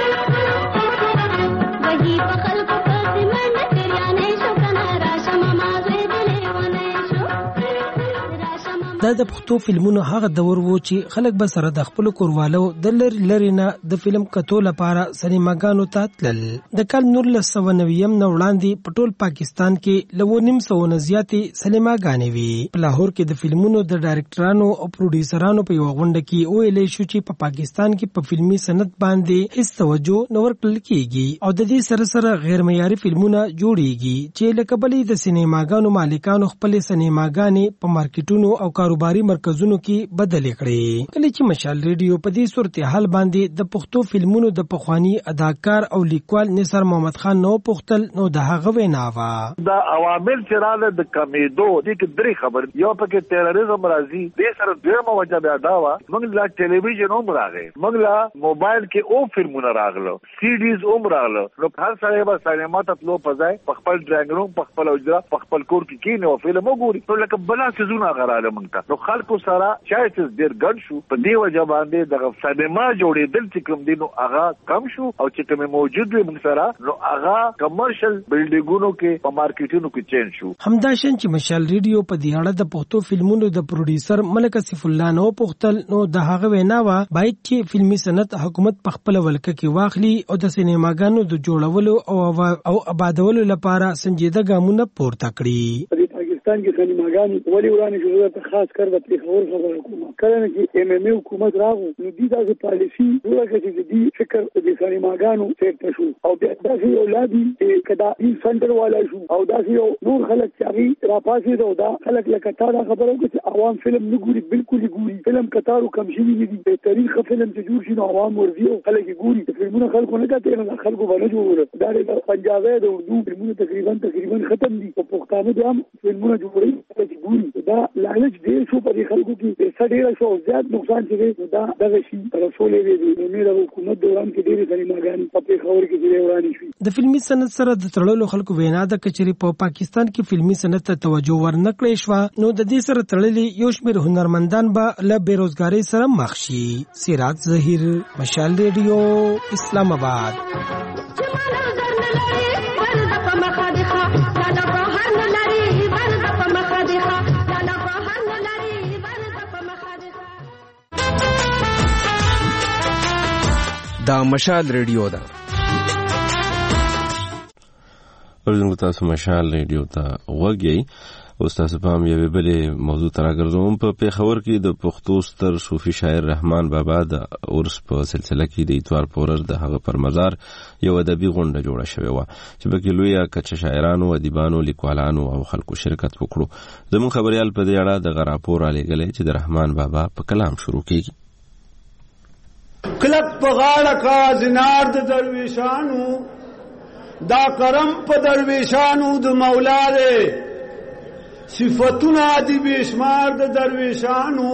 وہی بخل کو پس من تریانے شو کنا راشا مما زوی دلی ونای شو. دا د پښتو فلمونو هغه دور وو چې خلک به سره د خپل کوروالو د لری نه د فلم کتو لپاره سینماګانو ته تلل. د کال 1990 نه وړاندې په ټول پاکستان کې له 900 نه زیاتې سینماګانې وي. په لاهور کې د فلمونو د ډایرکټرانو او پروډوسرانو په یو غونډه کې ویلې شو چې په پاکستان کې په فلمي صنعت باندې هیڅ توجه نه ورکړل کیږي او د دې سره سره غیر معیاري فلمونه جوړیږي چې لکه بلې د سینماګانو مالکانو خپل سینماګانې په مارکیټونو او کاروباري مرکزونو کې بدلې کړې. کله چې مشال ریډیو په دې صورتحال باندې د پښتو فلمونو د پخوانی اداکار او لیکوال نثار محمد خان نو پختل نو د هغه وینا وا دا عوامل چې رااله د کمیدو د درې خبر یو پکې تیرریزم راځي د سره دویمه وجه بیا دا وا موږ لا ټلویزیون هم راغی موږ لا موبایل کې او فلمونه راغلو سی ډیز هم راغلو نو هر سړی به سینما ته تلو پځای په خپل ډرایینګ روم په خپل اجرا په خپل کور کې کینو فلم وګوري نو لکه بلا سيزونه غراله موږ ته نو خلکو سره چایس ډیر ګډ شو په دې وجه باندې د سینما جوړېدل چې کوم دینو هغه کم شو او چې کوم موجود وي موږ سره نو هغه کمرشل بلډینګونو کې په مارکیټونو کې چینج شو. همداشان چې مشال ریډیو په دې اړه د پښتو فلمونو د پروډوسر ملک اسف الله نو پختل نو د هغه وینا وا باید چې فلمي صنعت حکومت په خپل ولکه کې واخلي او د سینماګانو د جوړولو او آبادولو لپاره سنجیده ګامونه پورته کړي. پاکستان کې سینماګانې ولې ورانه شوې ته خاص کر د پیښور خبره کوم کله چې ایم ایم ای حکومت راغو نو دې داسې پالیسي جوړه کړې چې دې فکر د سینماګانو سیټ شو او بیا داسې اولادي چې کدا ای سنټر والا شو او داسې نور خلک چې هغه راپاسې دا دا خلک لکه تا دا خبره وکړي چې عوام فلم نه ګوري بالکل ګوري فلم کتارو کم شي دي په تاریخ فلم چې جوړ شي نو عوام ورځي او خلک ګوري فلمونه خلکو نه کوي نه خلکو باندې جوړ دا د پنجابي د اردو فلمونه تقریبا ختم دي او پښتانه د هم فلمونه جوړي چې ګوري دا لالچ ډیر شو په خلکو کې پیسې ډیر شو زیات نقصان چې دا دغه شي رسولې دي نو د حکومت دوران کې ډیر سینماګانې په پیښور کې ډیر ورانې شوې. د فلمي صنعت سره د تړلو خلکو وینا د کچري په پاکستان کې فلمي صنعت ته توجه ورنکړې شو نو د دې سره تړلې یو شمېر هنرمندان به له بیروزګاری سره مخ شي. سراج ظهیر مشال ریډیو اسلام آباد. دا مشال ریډیو ده. ورځو تاسو مشال ریډیو ته وګورئ او تاسو په یوه بلې موضوع تر راګرځوم. په پیښور کې د پښتو ستر صوفي شاعر رحمان بابا د ورس په سلسله کې د اتوار پورز د هغه پر مزار یو ادبي غونډه جوړه شوې و چې پکې لوی کچ شاعرانو ادیبانو لیکوالانو او خلکو شرکت وکړو. زموږ خبريال په دې اړه د غراپور علیګلې چې د رحمان بابا په کلام شروع کیږي. کلک په غاړه کا زنار د درویشانو دا کرم په درویشانو د مولا دی صفتونه دی بشمار د درویشانو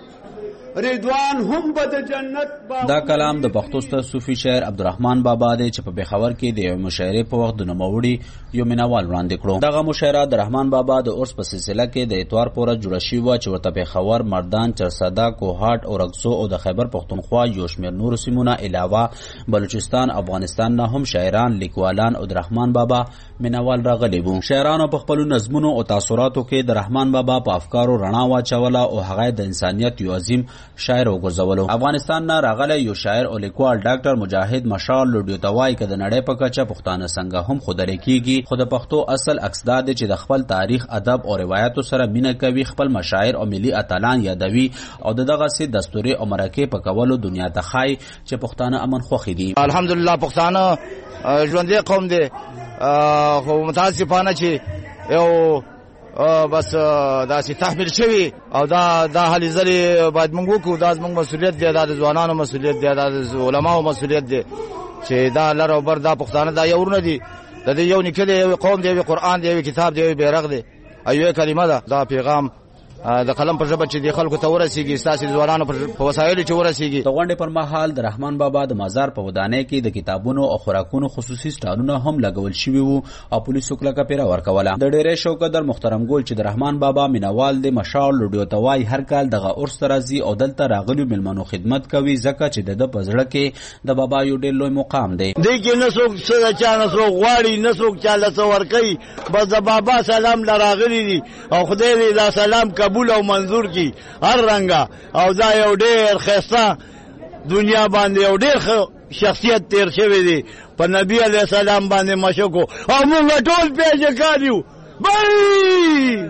رضوان هم به د جنت دا کلام د پښتو ستر صوفي شاعر عبدالرحمن بابا دی چې په پیښور کې د یو مشاعرې په وخت د نوموړي یو مینوال وړاندې کړو. دغه مشاعره د رحمان بابا د عرس په سلسله کې د اتوار پورز جوړه شوې وه چې ورته پیښور، مردان، چرسده، کوهاټ، اورکزو او د خیبر پښتونخوا یو شمېر نورو سیمونه علاوه بلوچستان، افغانستان نه هم شاعران، لیکوالان او د رحمان بابا مینوال راغلي وو. شاعرانو په خپلو نظمونو او تاثراتو کې د رحمان بابا په افکارو رڼا واچوله او هغه د انسانیت یو عظیم شاعر وګرځولو. افغانستان نه راغلی یو شاعر او لیکوال ډاکټر مجاهد مشال لوډیو ته وایي که د نړۍ په کچه پښتانه څنګه هم ښودلی کېږي خو د پښتو اصل عکس دا دی چې د خپل تاریخ، ادب او روایاتو سره مینه کوي، خپل مشاعر او ملي اتلان یادوي او د دغسې دستوري او مرکې په کولو دنیا ته ښایي چې پښتانه امن خوښي دي. الحمدلله پښتانه ژوندی قوم دی خو متاسفانه چې یو بس داسې تحمیل شوي او دا هلې ځلې باید موږ وکړو. دا زموږ مسؤلیت دی، دا د ځوانانو مسؤلیت دی، دا د علماو مسؤلیت دی چې دا لر او بر دا پښتانه دا یو ورونه دي د دې یو نیکه دی، یو قوم دی، یو قرآن دی، یو کتاب دی، یو بیرغ دی، یو کلمه ده. دا پیغام د قلم پر ژبه چې د خلکو ته ورسیږي ستاسې د ځوانانو په وسایلو چې ورسیږي. د غونډې پر مهال د رحمان بابا د مزار په ودانۍ کې د کتابونو او خوراکونو خصوصي سټالونه هم لګول شوي وو او پولیسو کلکه پیره ورکوله. د ډېرې شوقدر محترم ګل چې د رحمان بابا مینوال د مشال لوډیو ته وایي هر کال دغه عرس ته راځي او دلته راغلیو مېلمنو خدمت کوي ځکه چې د ده په زړه کې د بابا یو ډېر لوی مقام دی. دې کې نه څوک څه د چا نه څوک غواړي، نه څوک چا له څه ورکوي، بس د بابا سلام له راغلي دي او خدای دې دا سلام قبول او منظور کی هر رنگا او دا یو ډیر خسته دنیا باندې یو ډیر شخصیت تیر شوی دی په نبی علیہ السلام باندې مشکو او موږ ټول پیژ کاریو بای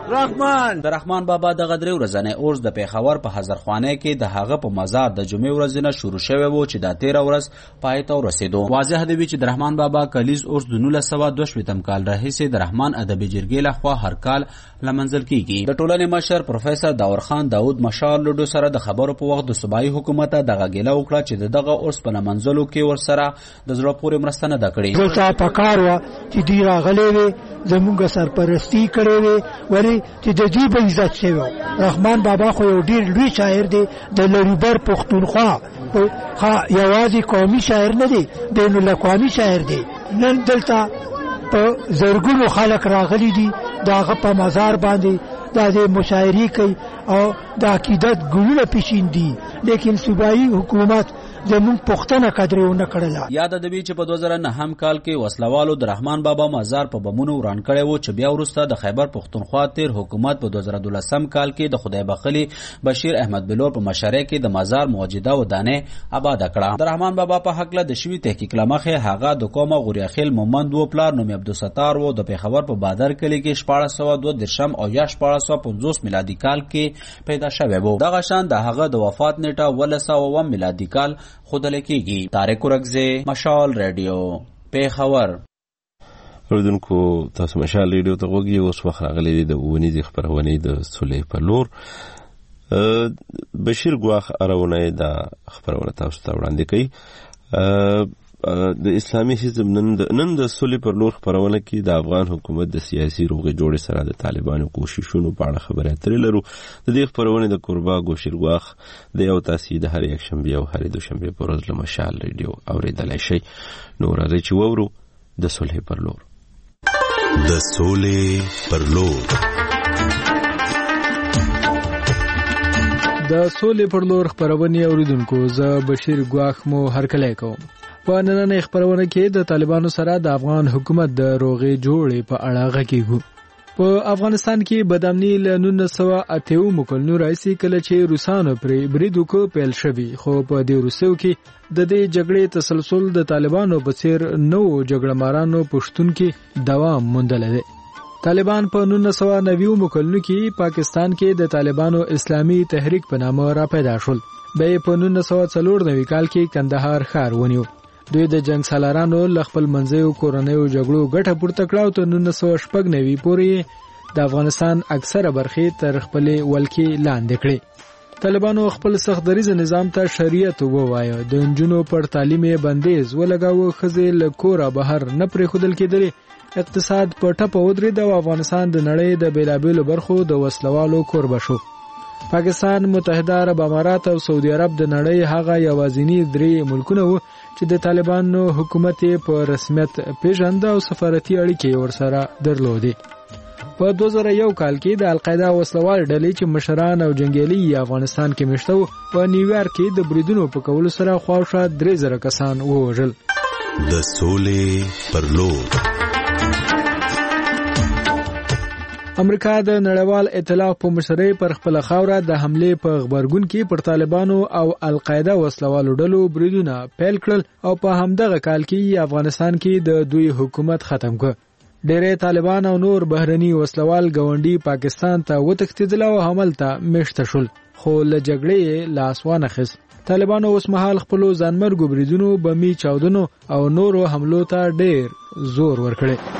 رحمان. د رحمان بابا د غدري ورځنی اورس د پیښور په حضرخوانه کې د هغه په مزار د جمعې ورځ نه شروع شوی و چې د 13 ورځ پای ته ورسېدو. واضح دی چې د رحمان بابا کلیز اورس د 1922 کال راهیسې د رحمان ادبي جرګې لخوا هر کال لمنځل کیږي. د ټولنې مشر پروفیسور داورخان داود مشال لډو سره د خبرو په وخت د صوبایي حکومت دغه ګیله وکړه چې دغه اورس په لمنځلو کې ورسره د زړه پورې مرسته نه ده کړې. دلته پکار و چې دی راغلي وي زموږ سرپرستی کړې وي ولی چې د دې په عزت شوی. رحمان بابا خو یو ډیر لوی شاعر دی د لریبر پښتونخوا یوازې قومي شاعر نه دی بین الاقوامي شاعر دی. نن دلته په زرګونو خلک راغلي دي دغه په مزار باندې د مشاعرې کوي او د عقیدت ګلونه پیشین دي لیکن صوبایي حکومت زمون پښتنه قدر ونه کړله. یاد د دې چې په 2009 کال کې وسلوالو د رحمان بابا مزار په بمونو وران کړی و چې بیا وروسته د خیبر پښتونخوا تیر حکومت په 2012 کال کې د خدای بخلی بشیر احمد بلور په مشرۍ کې د مزار موجوده ودانه آباد کړه. د رحمان بابا په حق له د شوی تحقیق لمخه هغه د کومه غوریاخیل مومند و پلار نوم عبدالستار و د پیښور په بادر کلی کې 1402 درشم او یا 1450 میلادي کال کې پیدا شوی و. دغه شان د هغه د وفات نیټه 1901 میلادي کال خودل کېږي. طارق ورکزی، مشال رادیو، پیښور. اوریدونکو تاسو مشال رادیو ته غوږی اوس وخت راغلی د ونیزې خپرونې د سولې په لور. بشیر ګواخ اړونه د خپرونه تاسو ته وړاندې کوي. د اسلامي حزب نن د سولې پر لور خپرونه کې د افغان حکومت د سیاسي روغې جوړې سره د طالبانو کوششونو په اړه خبرې اترې لرو. د دې خپرونې د کوربه بشیر ګواخ د یو تاسې د هر یک شنبې او هر دوشنبې په ورځ له مشال رادیو اورېدلی شئ. نو راځئ چې وورو د سولې پر لور. د سولې پر لور. د سولې پر لور خپرونې اوریدونکو زه بشیر ګواخ مو هرکلی کوم. په نننۍ خپرونه کې د طالبانو سره د افغان حکومت د روغې جوړې په اړه غږیږو. په افغانستان کې بدامني له 1980 کلونو راځي کله چې روسانو پرې برید وکړ پیل شوی، خو په دې روسیو کې د دې جګړې تسلسل د طالبانو په څیر نو جګړه مارانو پښتون کې دوام موندلی دی. طالبان په 1990 کلونو کې پاکستان کې د طالبانو اسلامي تحریک په نامه را پیدا شول. بیا په 1994 کال کې کندهار ښار ونیو. دوی د جنگ سالارانو له خپل منځیو کورنیو جګړو ګټه پورته کړه او تر 1996 پورې د افغانستان اکثره برخې تر خپلې ولکې لاندې کړې. طالبانو خپل سخت دریځ نظام ته شریعت ووایه، د نجونو پر تعلیم یې بندیز ولګاوه، ښځې له کوره بهر نه پرېښودل کېدلې، اقتصاد په ټپه ودرېد او افغانستان د نړۍ د بېلابېلو برخو د وسلوالو کوربه شو. پاکستان، متحده عرب امارات او سعودي عرب د نړۍ هغه یوازینی درې ملکونه وو چې د طالبانو حکومت په رسمیت پیژنده او سفارتي اړیکې ورسره درلودې. په 2001 کال کې د القاعده وسلوال ډلې چې مشران او جنگیالي افغانستان کې مشته وو په نیویارک کې د بریدونو په کولو سره خواوشا 3000 کسان ووژل. د سولې پر لور. امریکا د نړیوال ائتلاف په مشرۍ پر خپل خاوره د حملې په خبرګون کې پر طالبانو او القاعده وسلوالو ډلو بریدونه پیل کړل او په همدغه کال کې افغانستان کې د دوی حکومت ختم کړ. ډېری طالبان او نور بهرني وسلوال ګاونډي پاکستان ته وتښتېدل او حمل ته میشته شول، خو له جګړې لاس وانخیست. طالبانو اوس مهال خپلو ځانمرګو بریدونو، بمي چاودنو او نورو حملو ته ډېر زور ورکړی.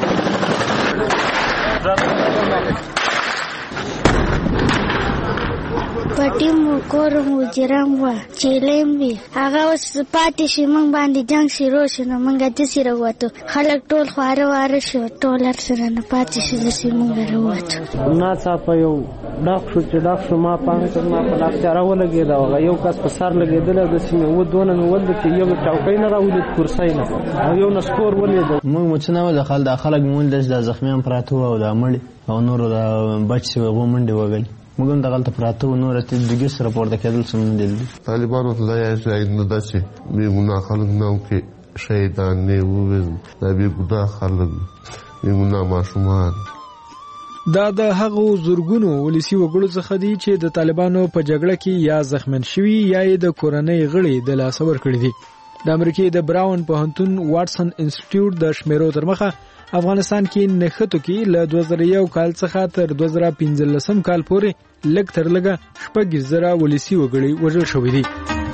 پټي مو کور مو جرام و چیلم وی هغه اوس پاتې شي مونږ باندې جنگ شروع شو نو مونږ د سره وته خلک ټول خواره واره شو ټول سره نه پاتې شي د سیمه وروته نه صاحب یو ډاک شو چې ډاک شو ما پانګه ما په لاختیار ولګید او یو کس په سر لګیدل د سیمه و دونه نو ول چې یو چوکۍ نه راولید کرسۍ نه او یو نسکور ولید مونږ مچنه ول خلک مول د زخمیان پراته او د مړي او نور د بچ سی وګمنډي وګل موږ دغلت پراته نور ته دغه سره پورته کېدل سم دي. طالبانو ته یې ځای نه داسي میونه خلک نو کې شهیدان نه وو دا به ګدا خلک میونه ماشومان. دا د هغو زورګونو ولسی وګړو څخه دي چې د طالبانو په جګړه کې یا زخمن شوي یا د کورنۍ غړي د لاس ور کړی دي. د امریکای د براون پوهنتون واټسن انسټیټیوټ د شمیرو تر مخه افغانستان کې نښتو کې له 2001 کال څخه تر 2015 کال پورې لږ تر لږه 6,000 ولسی وګړي وژل شوي دي.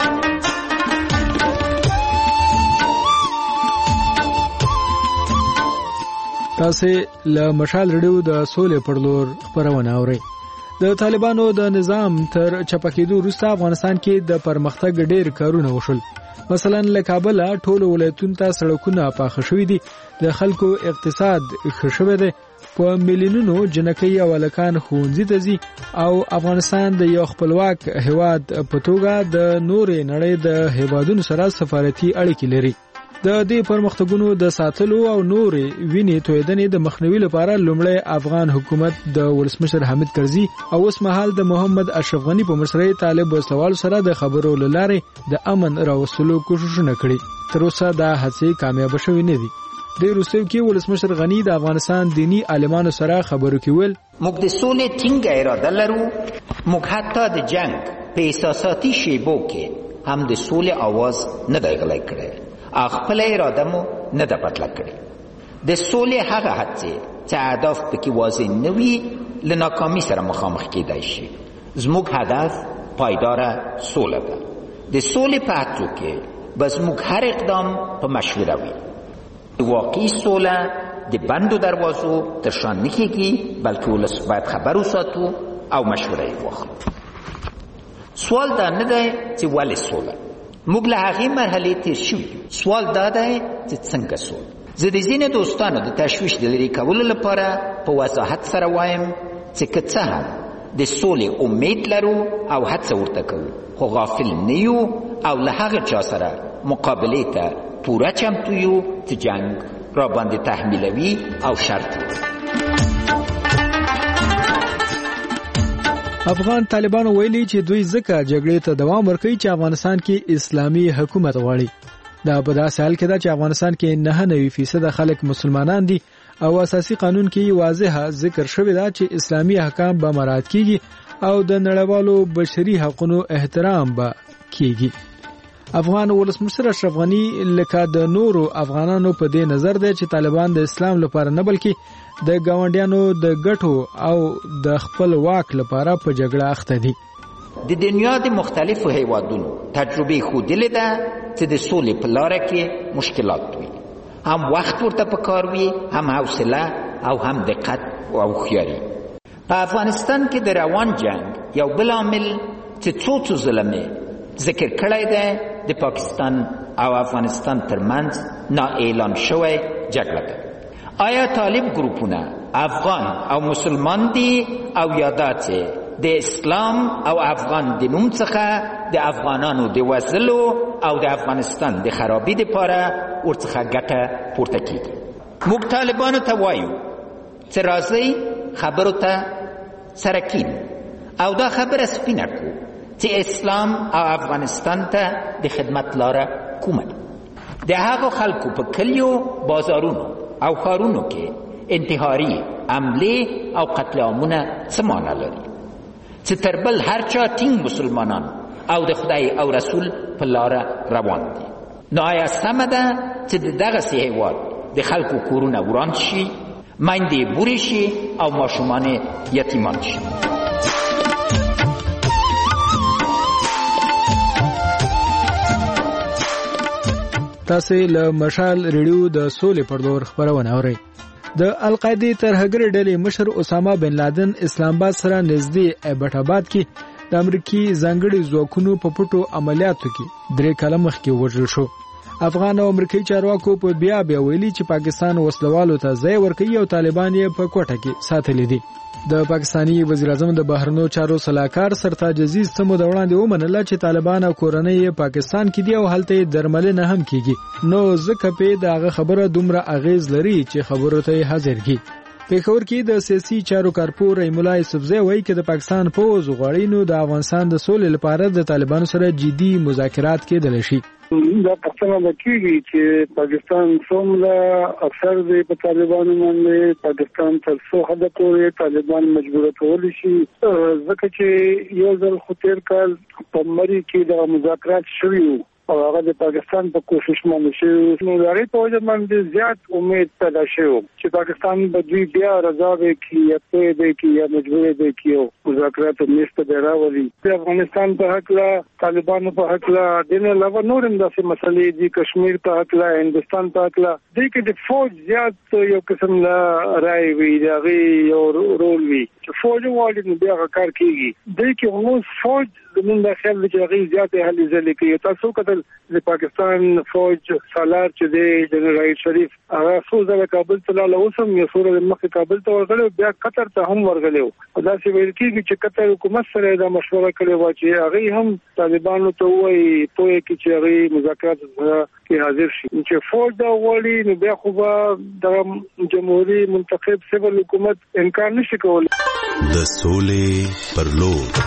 تاسو له مشال رډیو د سولې پر لور خبرونه اورئ. د طالبانو د نظام تر چپکېدو وروسته افغانستان کې د پرمختګ ډېر کارونه وشول. مثلا له کابل ټولو ولایتونو ته سړکونه پاخه شوي دي، د خلکو اقتصاد ښه شوی دی، په میلیونونو جنکۍ او هلکان ښوونځي ته ځي او افغانستان د یو خپلواک هیواد په توګه د نورې نړۍ د هیوادونو سره سفارتي اړیکې لري. د دې پرمختګونو د ساتلو او نورې وینې تویدنې د مخنیوي لپاره لومړی افغان حکومت د ولسمشر حامد کرزي او اوس مهال د محمد اشرف غني په مشرۍ طالب وسلوال سره د خبرو له لارې د امن راوستلو کوششونه کړي. تر اوسه دا هڅې کامیاب شوې نه دي. د روسیې کې ولسمشر غني د افغانستان دینی عالمانو سره خبرو کې ویل موږ د سولې ټینګه اراده لرو. موږ حتی د جنگ په احساساتي شیبو کې هم د سولې आवाज نه دی غلی کړی. خپل اراده مو نه ده بدله کړې. د سولې هغه هڅې چې اهداف پکې واضح نه وي له ناکامي سره مخامخ کېدای شي. زموږ هدف پایداره سوله ده. د سولې په هڅو کې به زموږ هر اقدام په مشوره وي. واقعي سوله د بندو دروازو تر شا نه کېږي، بلکې ولس باید خبر وساتو او مشوره یې واخلو. سوال دا نه دی چې ولې سوله. موږ له هغې مرحلې تېر شوي. سوال دا دی چې څنګه سوله. زه د ځینې دوستانو د تشویش د لرې کولو لپاره په وضاحت سره وایم چې که څه هم د سولې امید لرو او هڅه ورته کوو، خو غافل نه یو او له هغه چا سره مقابلې ته پوره چمتو یو چې جنگ را باندې تحمیلوي او شرط وي. افغان طالبانو ویلي چې دوی ځکه جګړې ته دوام ورکوي چې افغانستان کې اسلامي حکومت غواړي. دا په داسې حال کې ده چې افغانستان کې 99% خلک مسلمانان دي او اساسي قانون کې واضح ذکر شوی ده چې اسلامي احکام به مراعات کیږي او د نړیوالو بشري حقوقو احترام به کیږي. افغان ولسمشر اشرف غني لکه د نورو افغانانو په دې نظر دی چې طالبان د اسلام لپاره نه بلکې د ګاونډیانو د ګټو او د خپل واک لپاره په جګړه اخته دي. د دنیا د مختلفو هیوادونو تجربه ښودلې ده چې د سولې په لاره کې مشکلات وي. هم وخت ورته پکار وي، هم حوصله او هم دقت او هوښیاري. په افغانستان کې د روان جنگ یو بل عامل چې څو ځله ذکر کړی دی د پاکستان او افغانستان ترمنځ نا اعلان شوی جګړه ده. آیا طالب ګروپونه افغان او مسلمان دي او یا دا چې د اسلام او افغان د نوم څخه د افغانانو د وژلو او د افغانستان د خرابۍ دپاره ورڅخه ګټه پورته کیږي؟ موږ طالبانو ته وایو چې راځئ خبرو ته سره کینو او دا خبره سپینه کړو چې اسلام او افغانستان ته د خدمت لاره کومه ده. د هغو خلکو په کلیو، بازارونو او ښارونو کې انتحاري حملې او قتل عامونه څه معنا لري چې تر بل هر چا ټینګ مسلمانان او د خدای او رسول په لاره روان دي. نو آیا سمه ده چې د دغسې هېواد د خلکو کورونه وران شي، میندې بورې شي او ماشومان یتیمان شي؟ تاسو له مشال ریډیو د سولې پر لور خبرونه اورئ. د القاعده ترهګر ډلې مشر اسامه بن لادن اسلام آباد سره نږدې ایبټ آباد کې د امریکای ځانګړي ځواکونو په پټو عملیاتو کې 3 کاله مخکې وژل شو. افغان او امریکایي چارواکو په بیا ویلي چې پاکستان وسلوالو ته ځای ورکوي او طالبان یې په کوټه کې ساتلي دي. د پاکستاني وزیر اعظم د بهرنیو چارو صلاحکار سرتاج عزیز سمو د وړاندې ومنله چې طالبان او کورنۍ پاکستان کې دي او هلته درملنه هم کیږي. نو ځکه په دغه خبره دومره اغیز لري چې خبرو ته حاضر کی. پېښور کې د سیاسي چارو کارپور رحیم الله یوسفزی وایي چې د پاکستان پوځ غواړي نو د افغانستان د سولې لپاره د طالبانو سره جدي مذاکرات کېدل شي. دا پښتنه وکړي چې پاکستان څومره اکثر د طالبانو باندې پاکستان تر څو حد پورې طالبان مجبور کول شي، ځکه چې یو ځل خو تیر کال په مری کې د مذاکرات شوي او هغه د پاکستان په کوشش باندې شو. نو لري په وجه باندې زیات امید پیدا شو چې پاکستان به دوی بیا رضا وکړي یا ته دې کې یا مجبور دې کې او مذاکرات نشته دراولي. په افغانستان په حق لا طالبانو په حق لا دنه علاوه نور هم داسې مسلې دي، کشمیر په حق لا، هندستان په حق لا، دې کې د فوج زیات یو قسم لا راي وي دغه یو رول وي چې فوج والی نو بیا کار کوي. دې کې نو فوج زمون د خیال چې هغه زیات هلي ځلې کوي. تاسو کتل د پاکستان فوج سالار چې دی جنرال شریف هغه څو ځله کابل ته لاله اوسم یو سور د مخ کابل ته ورغلی، بیا قطر ته هم ورغلی. دا چې ویل کېږي چې قطر حکومت سره دا مشوره کړې و چې هغه هم طالبانو ته وایي پوهه کې چې هغه مذاکرات کې حاضر شي. چې فوج دا وایي نو بیا خو به د جمهوریت منتخب سیول حکومت انکار نشي کولای. د سولې پر لور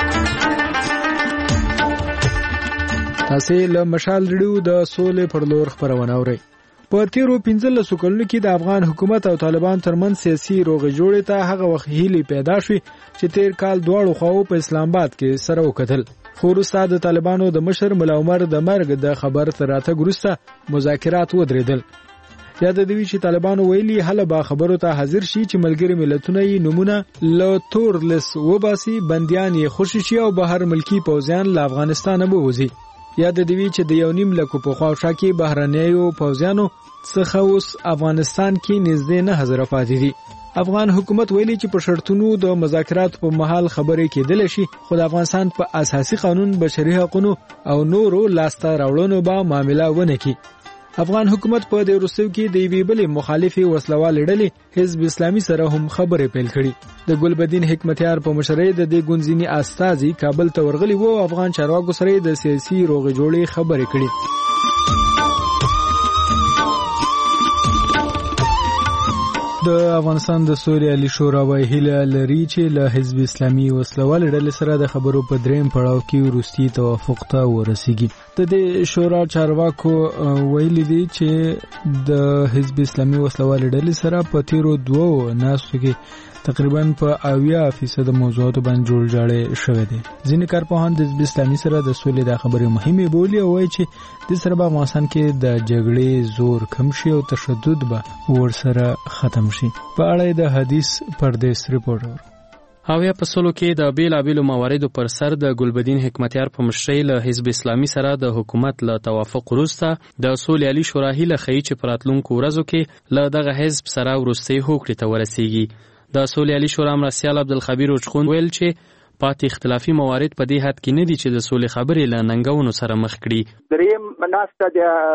تاسو له مشال ریډیو د سولې پر لور خبرونه اورئ. په تیرو 15 کلونو کې د افغان حکومت او طالبان ترمنځ سیاسي روغې جوړې ته هغه وخت هیلې پیدا شوې چې تیر کال دواړو خواو په اسلام آباد کې سره وکتل. خو وروسته د طالبانو د مشر ملا عمر د مرګ د خبر تر راتګ وروسته مذاکرات ودرېدل. یاد دی چې طالبانو ویلي هله با خبرو ته حاضر شي چې ملګری ملتونه یې نمونه له تور لس وباسي، بنديان یې خوشي شي او بهر ملکی پوځیان له افغانستان به وځي. یاد دی چې د 1.5 لک په خواوشا کې بهرنیو پوځیانو څخه اوس افغانستان کې نږدې 9000 پاتې دي. افغان حکومت ویلي چې په شرطونو د مذاکرات په محل خبرې کېدل شي، خو د افغانستان په اساسي قانون، بشري حقوقو او نورو لاسته راوړنو به معامله ونه کړي. افغان حکومت په د روسیو کې د یوې بلې مخالفي وسلوالې ډلې حزب اسلامي سره هم خبرې پیل کړي. د ګلبدین حکمتیار په مشرۍ د دې ګوندزینی استازي کابل ته ورغلي وو، افغان چارواکو سره د سیاسي روغې جوړې خبرې کړي. د افغانستان د سولې عالی شورا وايي هیله لري چې له حزب اسلامي وسلوال ډلې سره د خبرو په دریم پړاو کې وروستي توافق ته ورسیږي. د دې شورا چارواکو ویلي دي چې د حزب اسلامي وسلوال ډلې سره په تیرو 2 ناستو کې تقریبا په 80% موضوعاتو باندې جوړجاړی شوی دی. ځینې کارپوهان د حزب اسلامي سره د سولې د خبرې مهمه بولي او وایي چې د سره په افغانستان کې د جګړې زور کم شي او تشدد به ورسره ختم شي. په اړه د حدیث پردیس ریپورټر هاویا په سولو کې د بیلابیلو مواردو پر سر د ګلبدین حکمتیار په مشرۍ له حزب اسلامي سره د حکومت له توافق وروسته د سولې عالی شورا هیله ښیي چې په راتلونکو ورځو کې له دغه حزب سره وروستۍ هوکړې ته ورسیږي. د سولې عالی شورا مرستیال عبدالخبیر اوچخون ویل چې پاتې اختلافي موارد په دې حد کې نه دي چې د سولې خبرې له ننګونو سره مخ کړي. دریم ناسته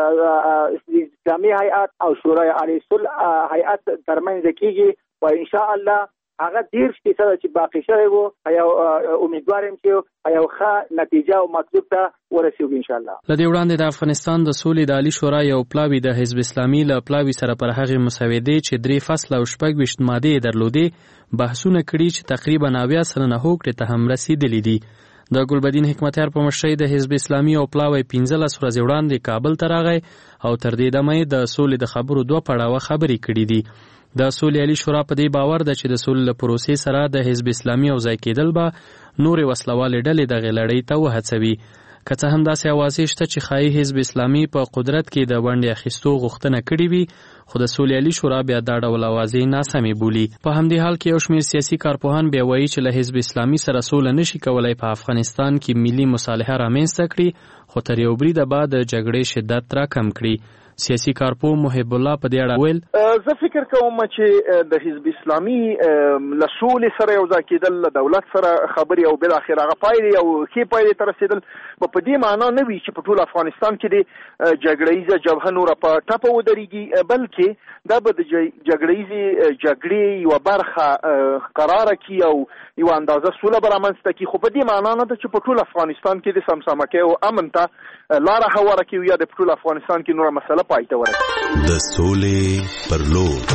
د اسلامي هیئات او شورای عالی صلح هیئات ترمنځ کېږي او ان شاء الله هغه 10% چې باقی شوی وو یا امیدوارم چې یو ښه نتیجه او مطلوب ته ورسیږي ان شاء الله. لدې وړاندې د افغانستان د سولې د عالی شورا یو پلاوی د حزب اسلامي له پلاوی سره پر هغه مسودې چې 3 فصل او 26 ماده درلودې بحثونه کړي چې تقریبا 90% هوکړې ته هم رسیدلې دي. د ګلبدین حکمتیار په مشرۍ د حزب اسلامي او پلاوی 15 ورځې وړاندې کابل ته راغی او تر دې دمه د سولې د خبرو 2 پړاوه خبرې کړې دي. د سولې عالی شورا په دې باور ده چې د سولې پروسې سره د حزب اسلامي او ځای کېدل به نورې وسلوالې ډلې دغه لړۍ ته وهڅوي. که څه هم داسې اوازې شته چې ښایي حزب اسلامي په قدرت کې د ونډې اخیستو غوښتنه کړې وي، خو د سولې عالی شورا بیا دا ډول اوازې ناسمې بولي. په همدې حال کې یو شمېر سیاسي کارپوهان بیا وایي چې له حزب اسلامي سره سوله نشي کولای په افغانستان کې ملي مصالحه رامنځته کړي، خو تر یو بریده بعد د جګړې شدت راکم کړي. سیاسي کارپوه محب الله په دې اړه ویل زه فکر کوم چې د حزب اسلامي له سولې سره یو ځای کېدل، له دولت سره خبرې او بالاخره هغه پایلې او ښې پایلې ته رسېدل به په دې معنا نه وي چې په ټول افغانستان کې د جګړه جبهه نوره په ټپه ودرېږي، بلکې دا به د جګړه جګړې یوه برخه قراره کړي او یوه اندازه سوله به رامنځته کړي، خو په دې معنا نه ده چې په ټول افغانستان کې د سمسامکۍ او امن ته لاره هواره کړي یا د ټول افغانستان کې نوره مسله پای ته ورسېږي. د سولې پر لور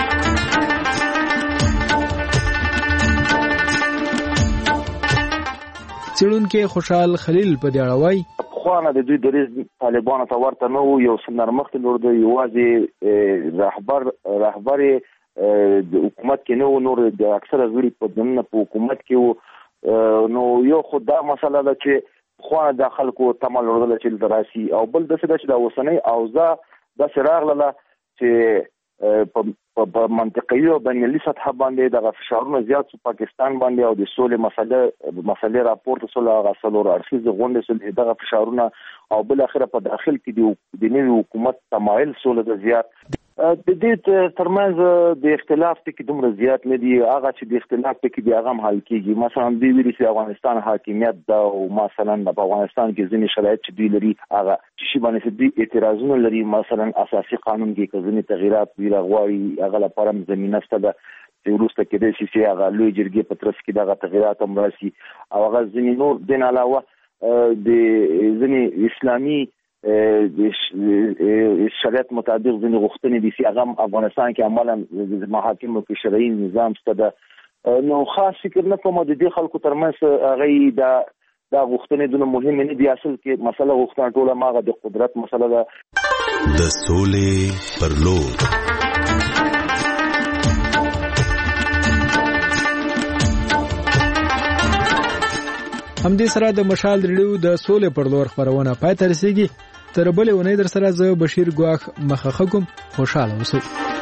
څېړونکی خوشحال خلیل په دې اړه وایي پخوانه د دوی دریځ طالبانو ته ورته نه و، یو څه نرمښت درلود، یوازې رهبر د حکومت کې نه و، نور د اکثره غړي په دننه په حکومت کې و. نو یو خو دا مسله ده چې خو د خلکو تمل ورغله چې دراسي او بل د څه د اوسنۍ اوضاع د سراغله چې په منطقي او بینالمللي سطح باندې د فشارونو زیات په پاکستان باندې او د سولې مسله راپورټ سره غسلور ارشیز غونډه سره د فشارونو او بل اخره په داخل کې د نوي حکومت تمایل سولې د زیات د دې ترمنځ د اختلاف کې دومره زیات نه دی هغه چې د اختلاف کې د هغه حل کېږي مثلا د ویلي چې افغانستان حاکمیت دا او مثلا په افغانستان کې ځینې شرایط چې دی لري هغه چې باندې د اعتراضونه لري مثلا اساسي قانون کې ځینې تغیرات ویل غواړي هغه لپاره زمينه ستده چې وروسته کې د سیسي هغه لوی جرګې په ترڅ کې دغه تغیرات هم راشي او هغه ځینې نور دین علاوه د ځینې اسلامي شریعت مطابق ځینې غوښتنې دي چې هغه افغانستان کې عملاً محاکمو کې شرعي نظام ستده نو خاص فکر نه کوم د دې خلکو ترمنځ هغه دا غوښتنې دونه مهمه نه دي اصل کې مسله غوښتنه ټوله ماغه د قدرت مسله ده د سولې پر لور همدې سره د مشال ریډیو د سولې پر لور خبرونه پای ته رسیږي تر بلې ونې در سره زه بشیر ګواخ مخه کوم خوشاله اوسئ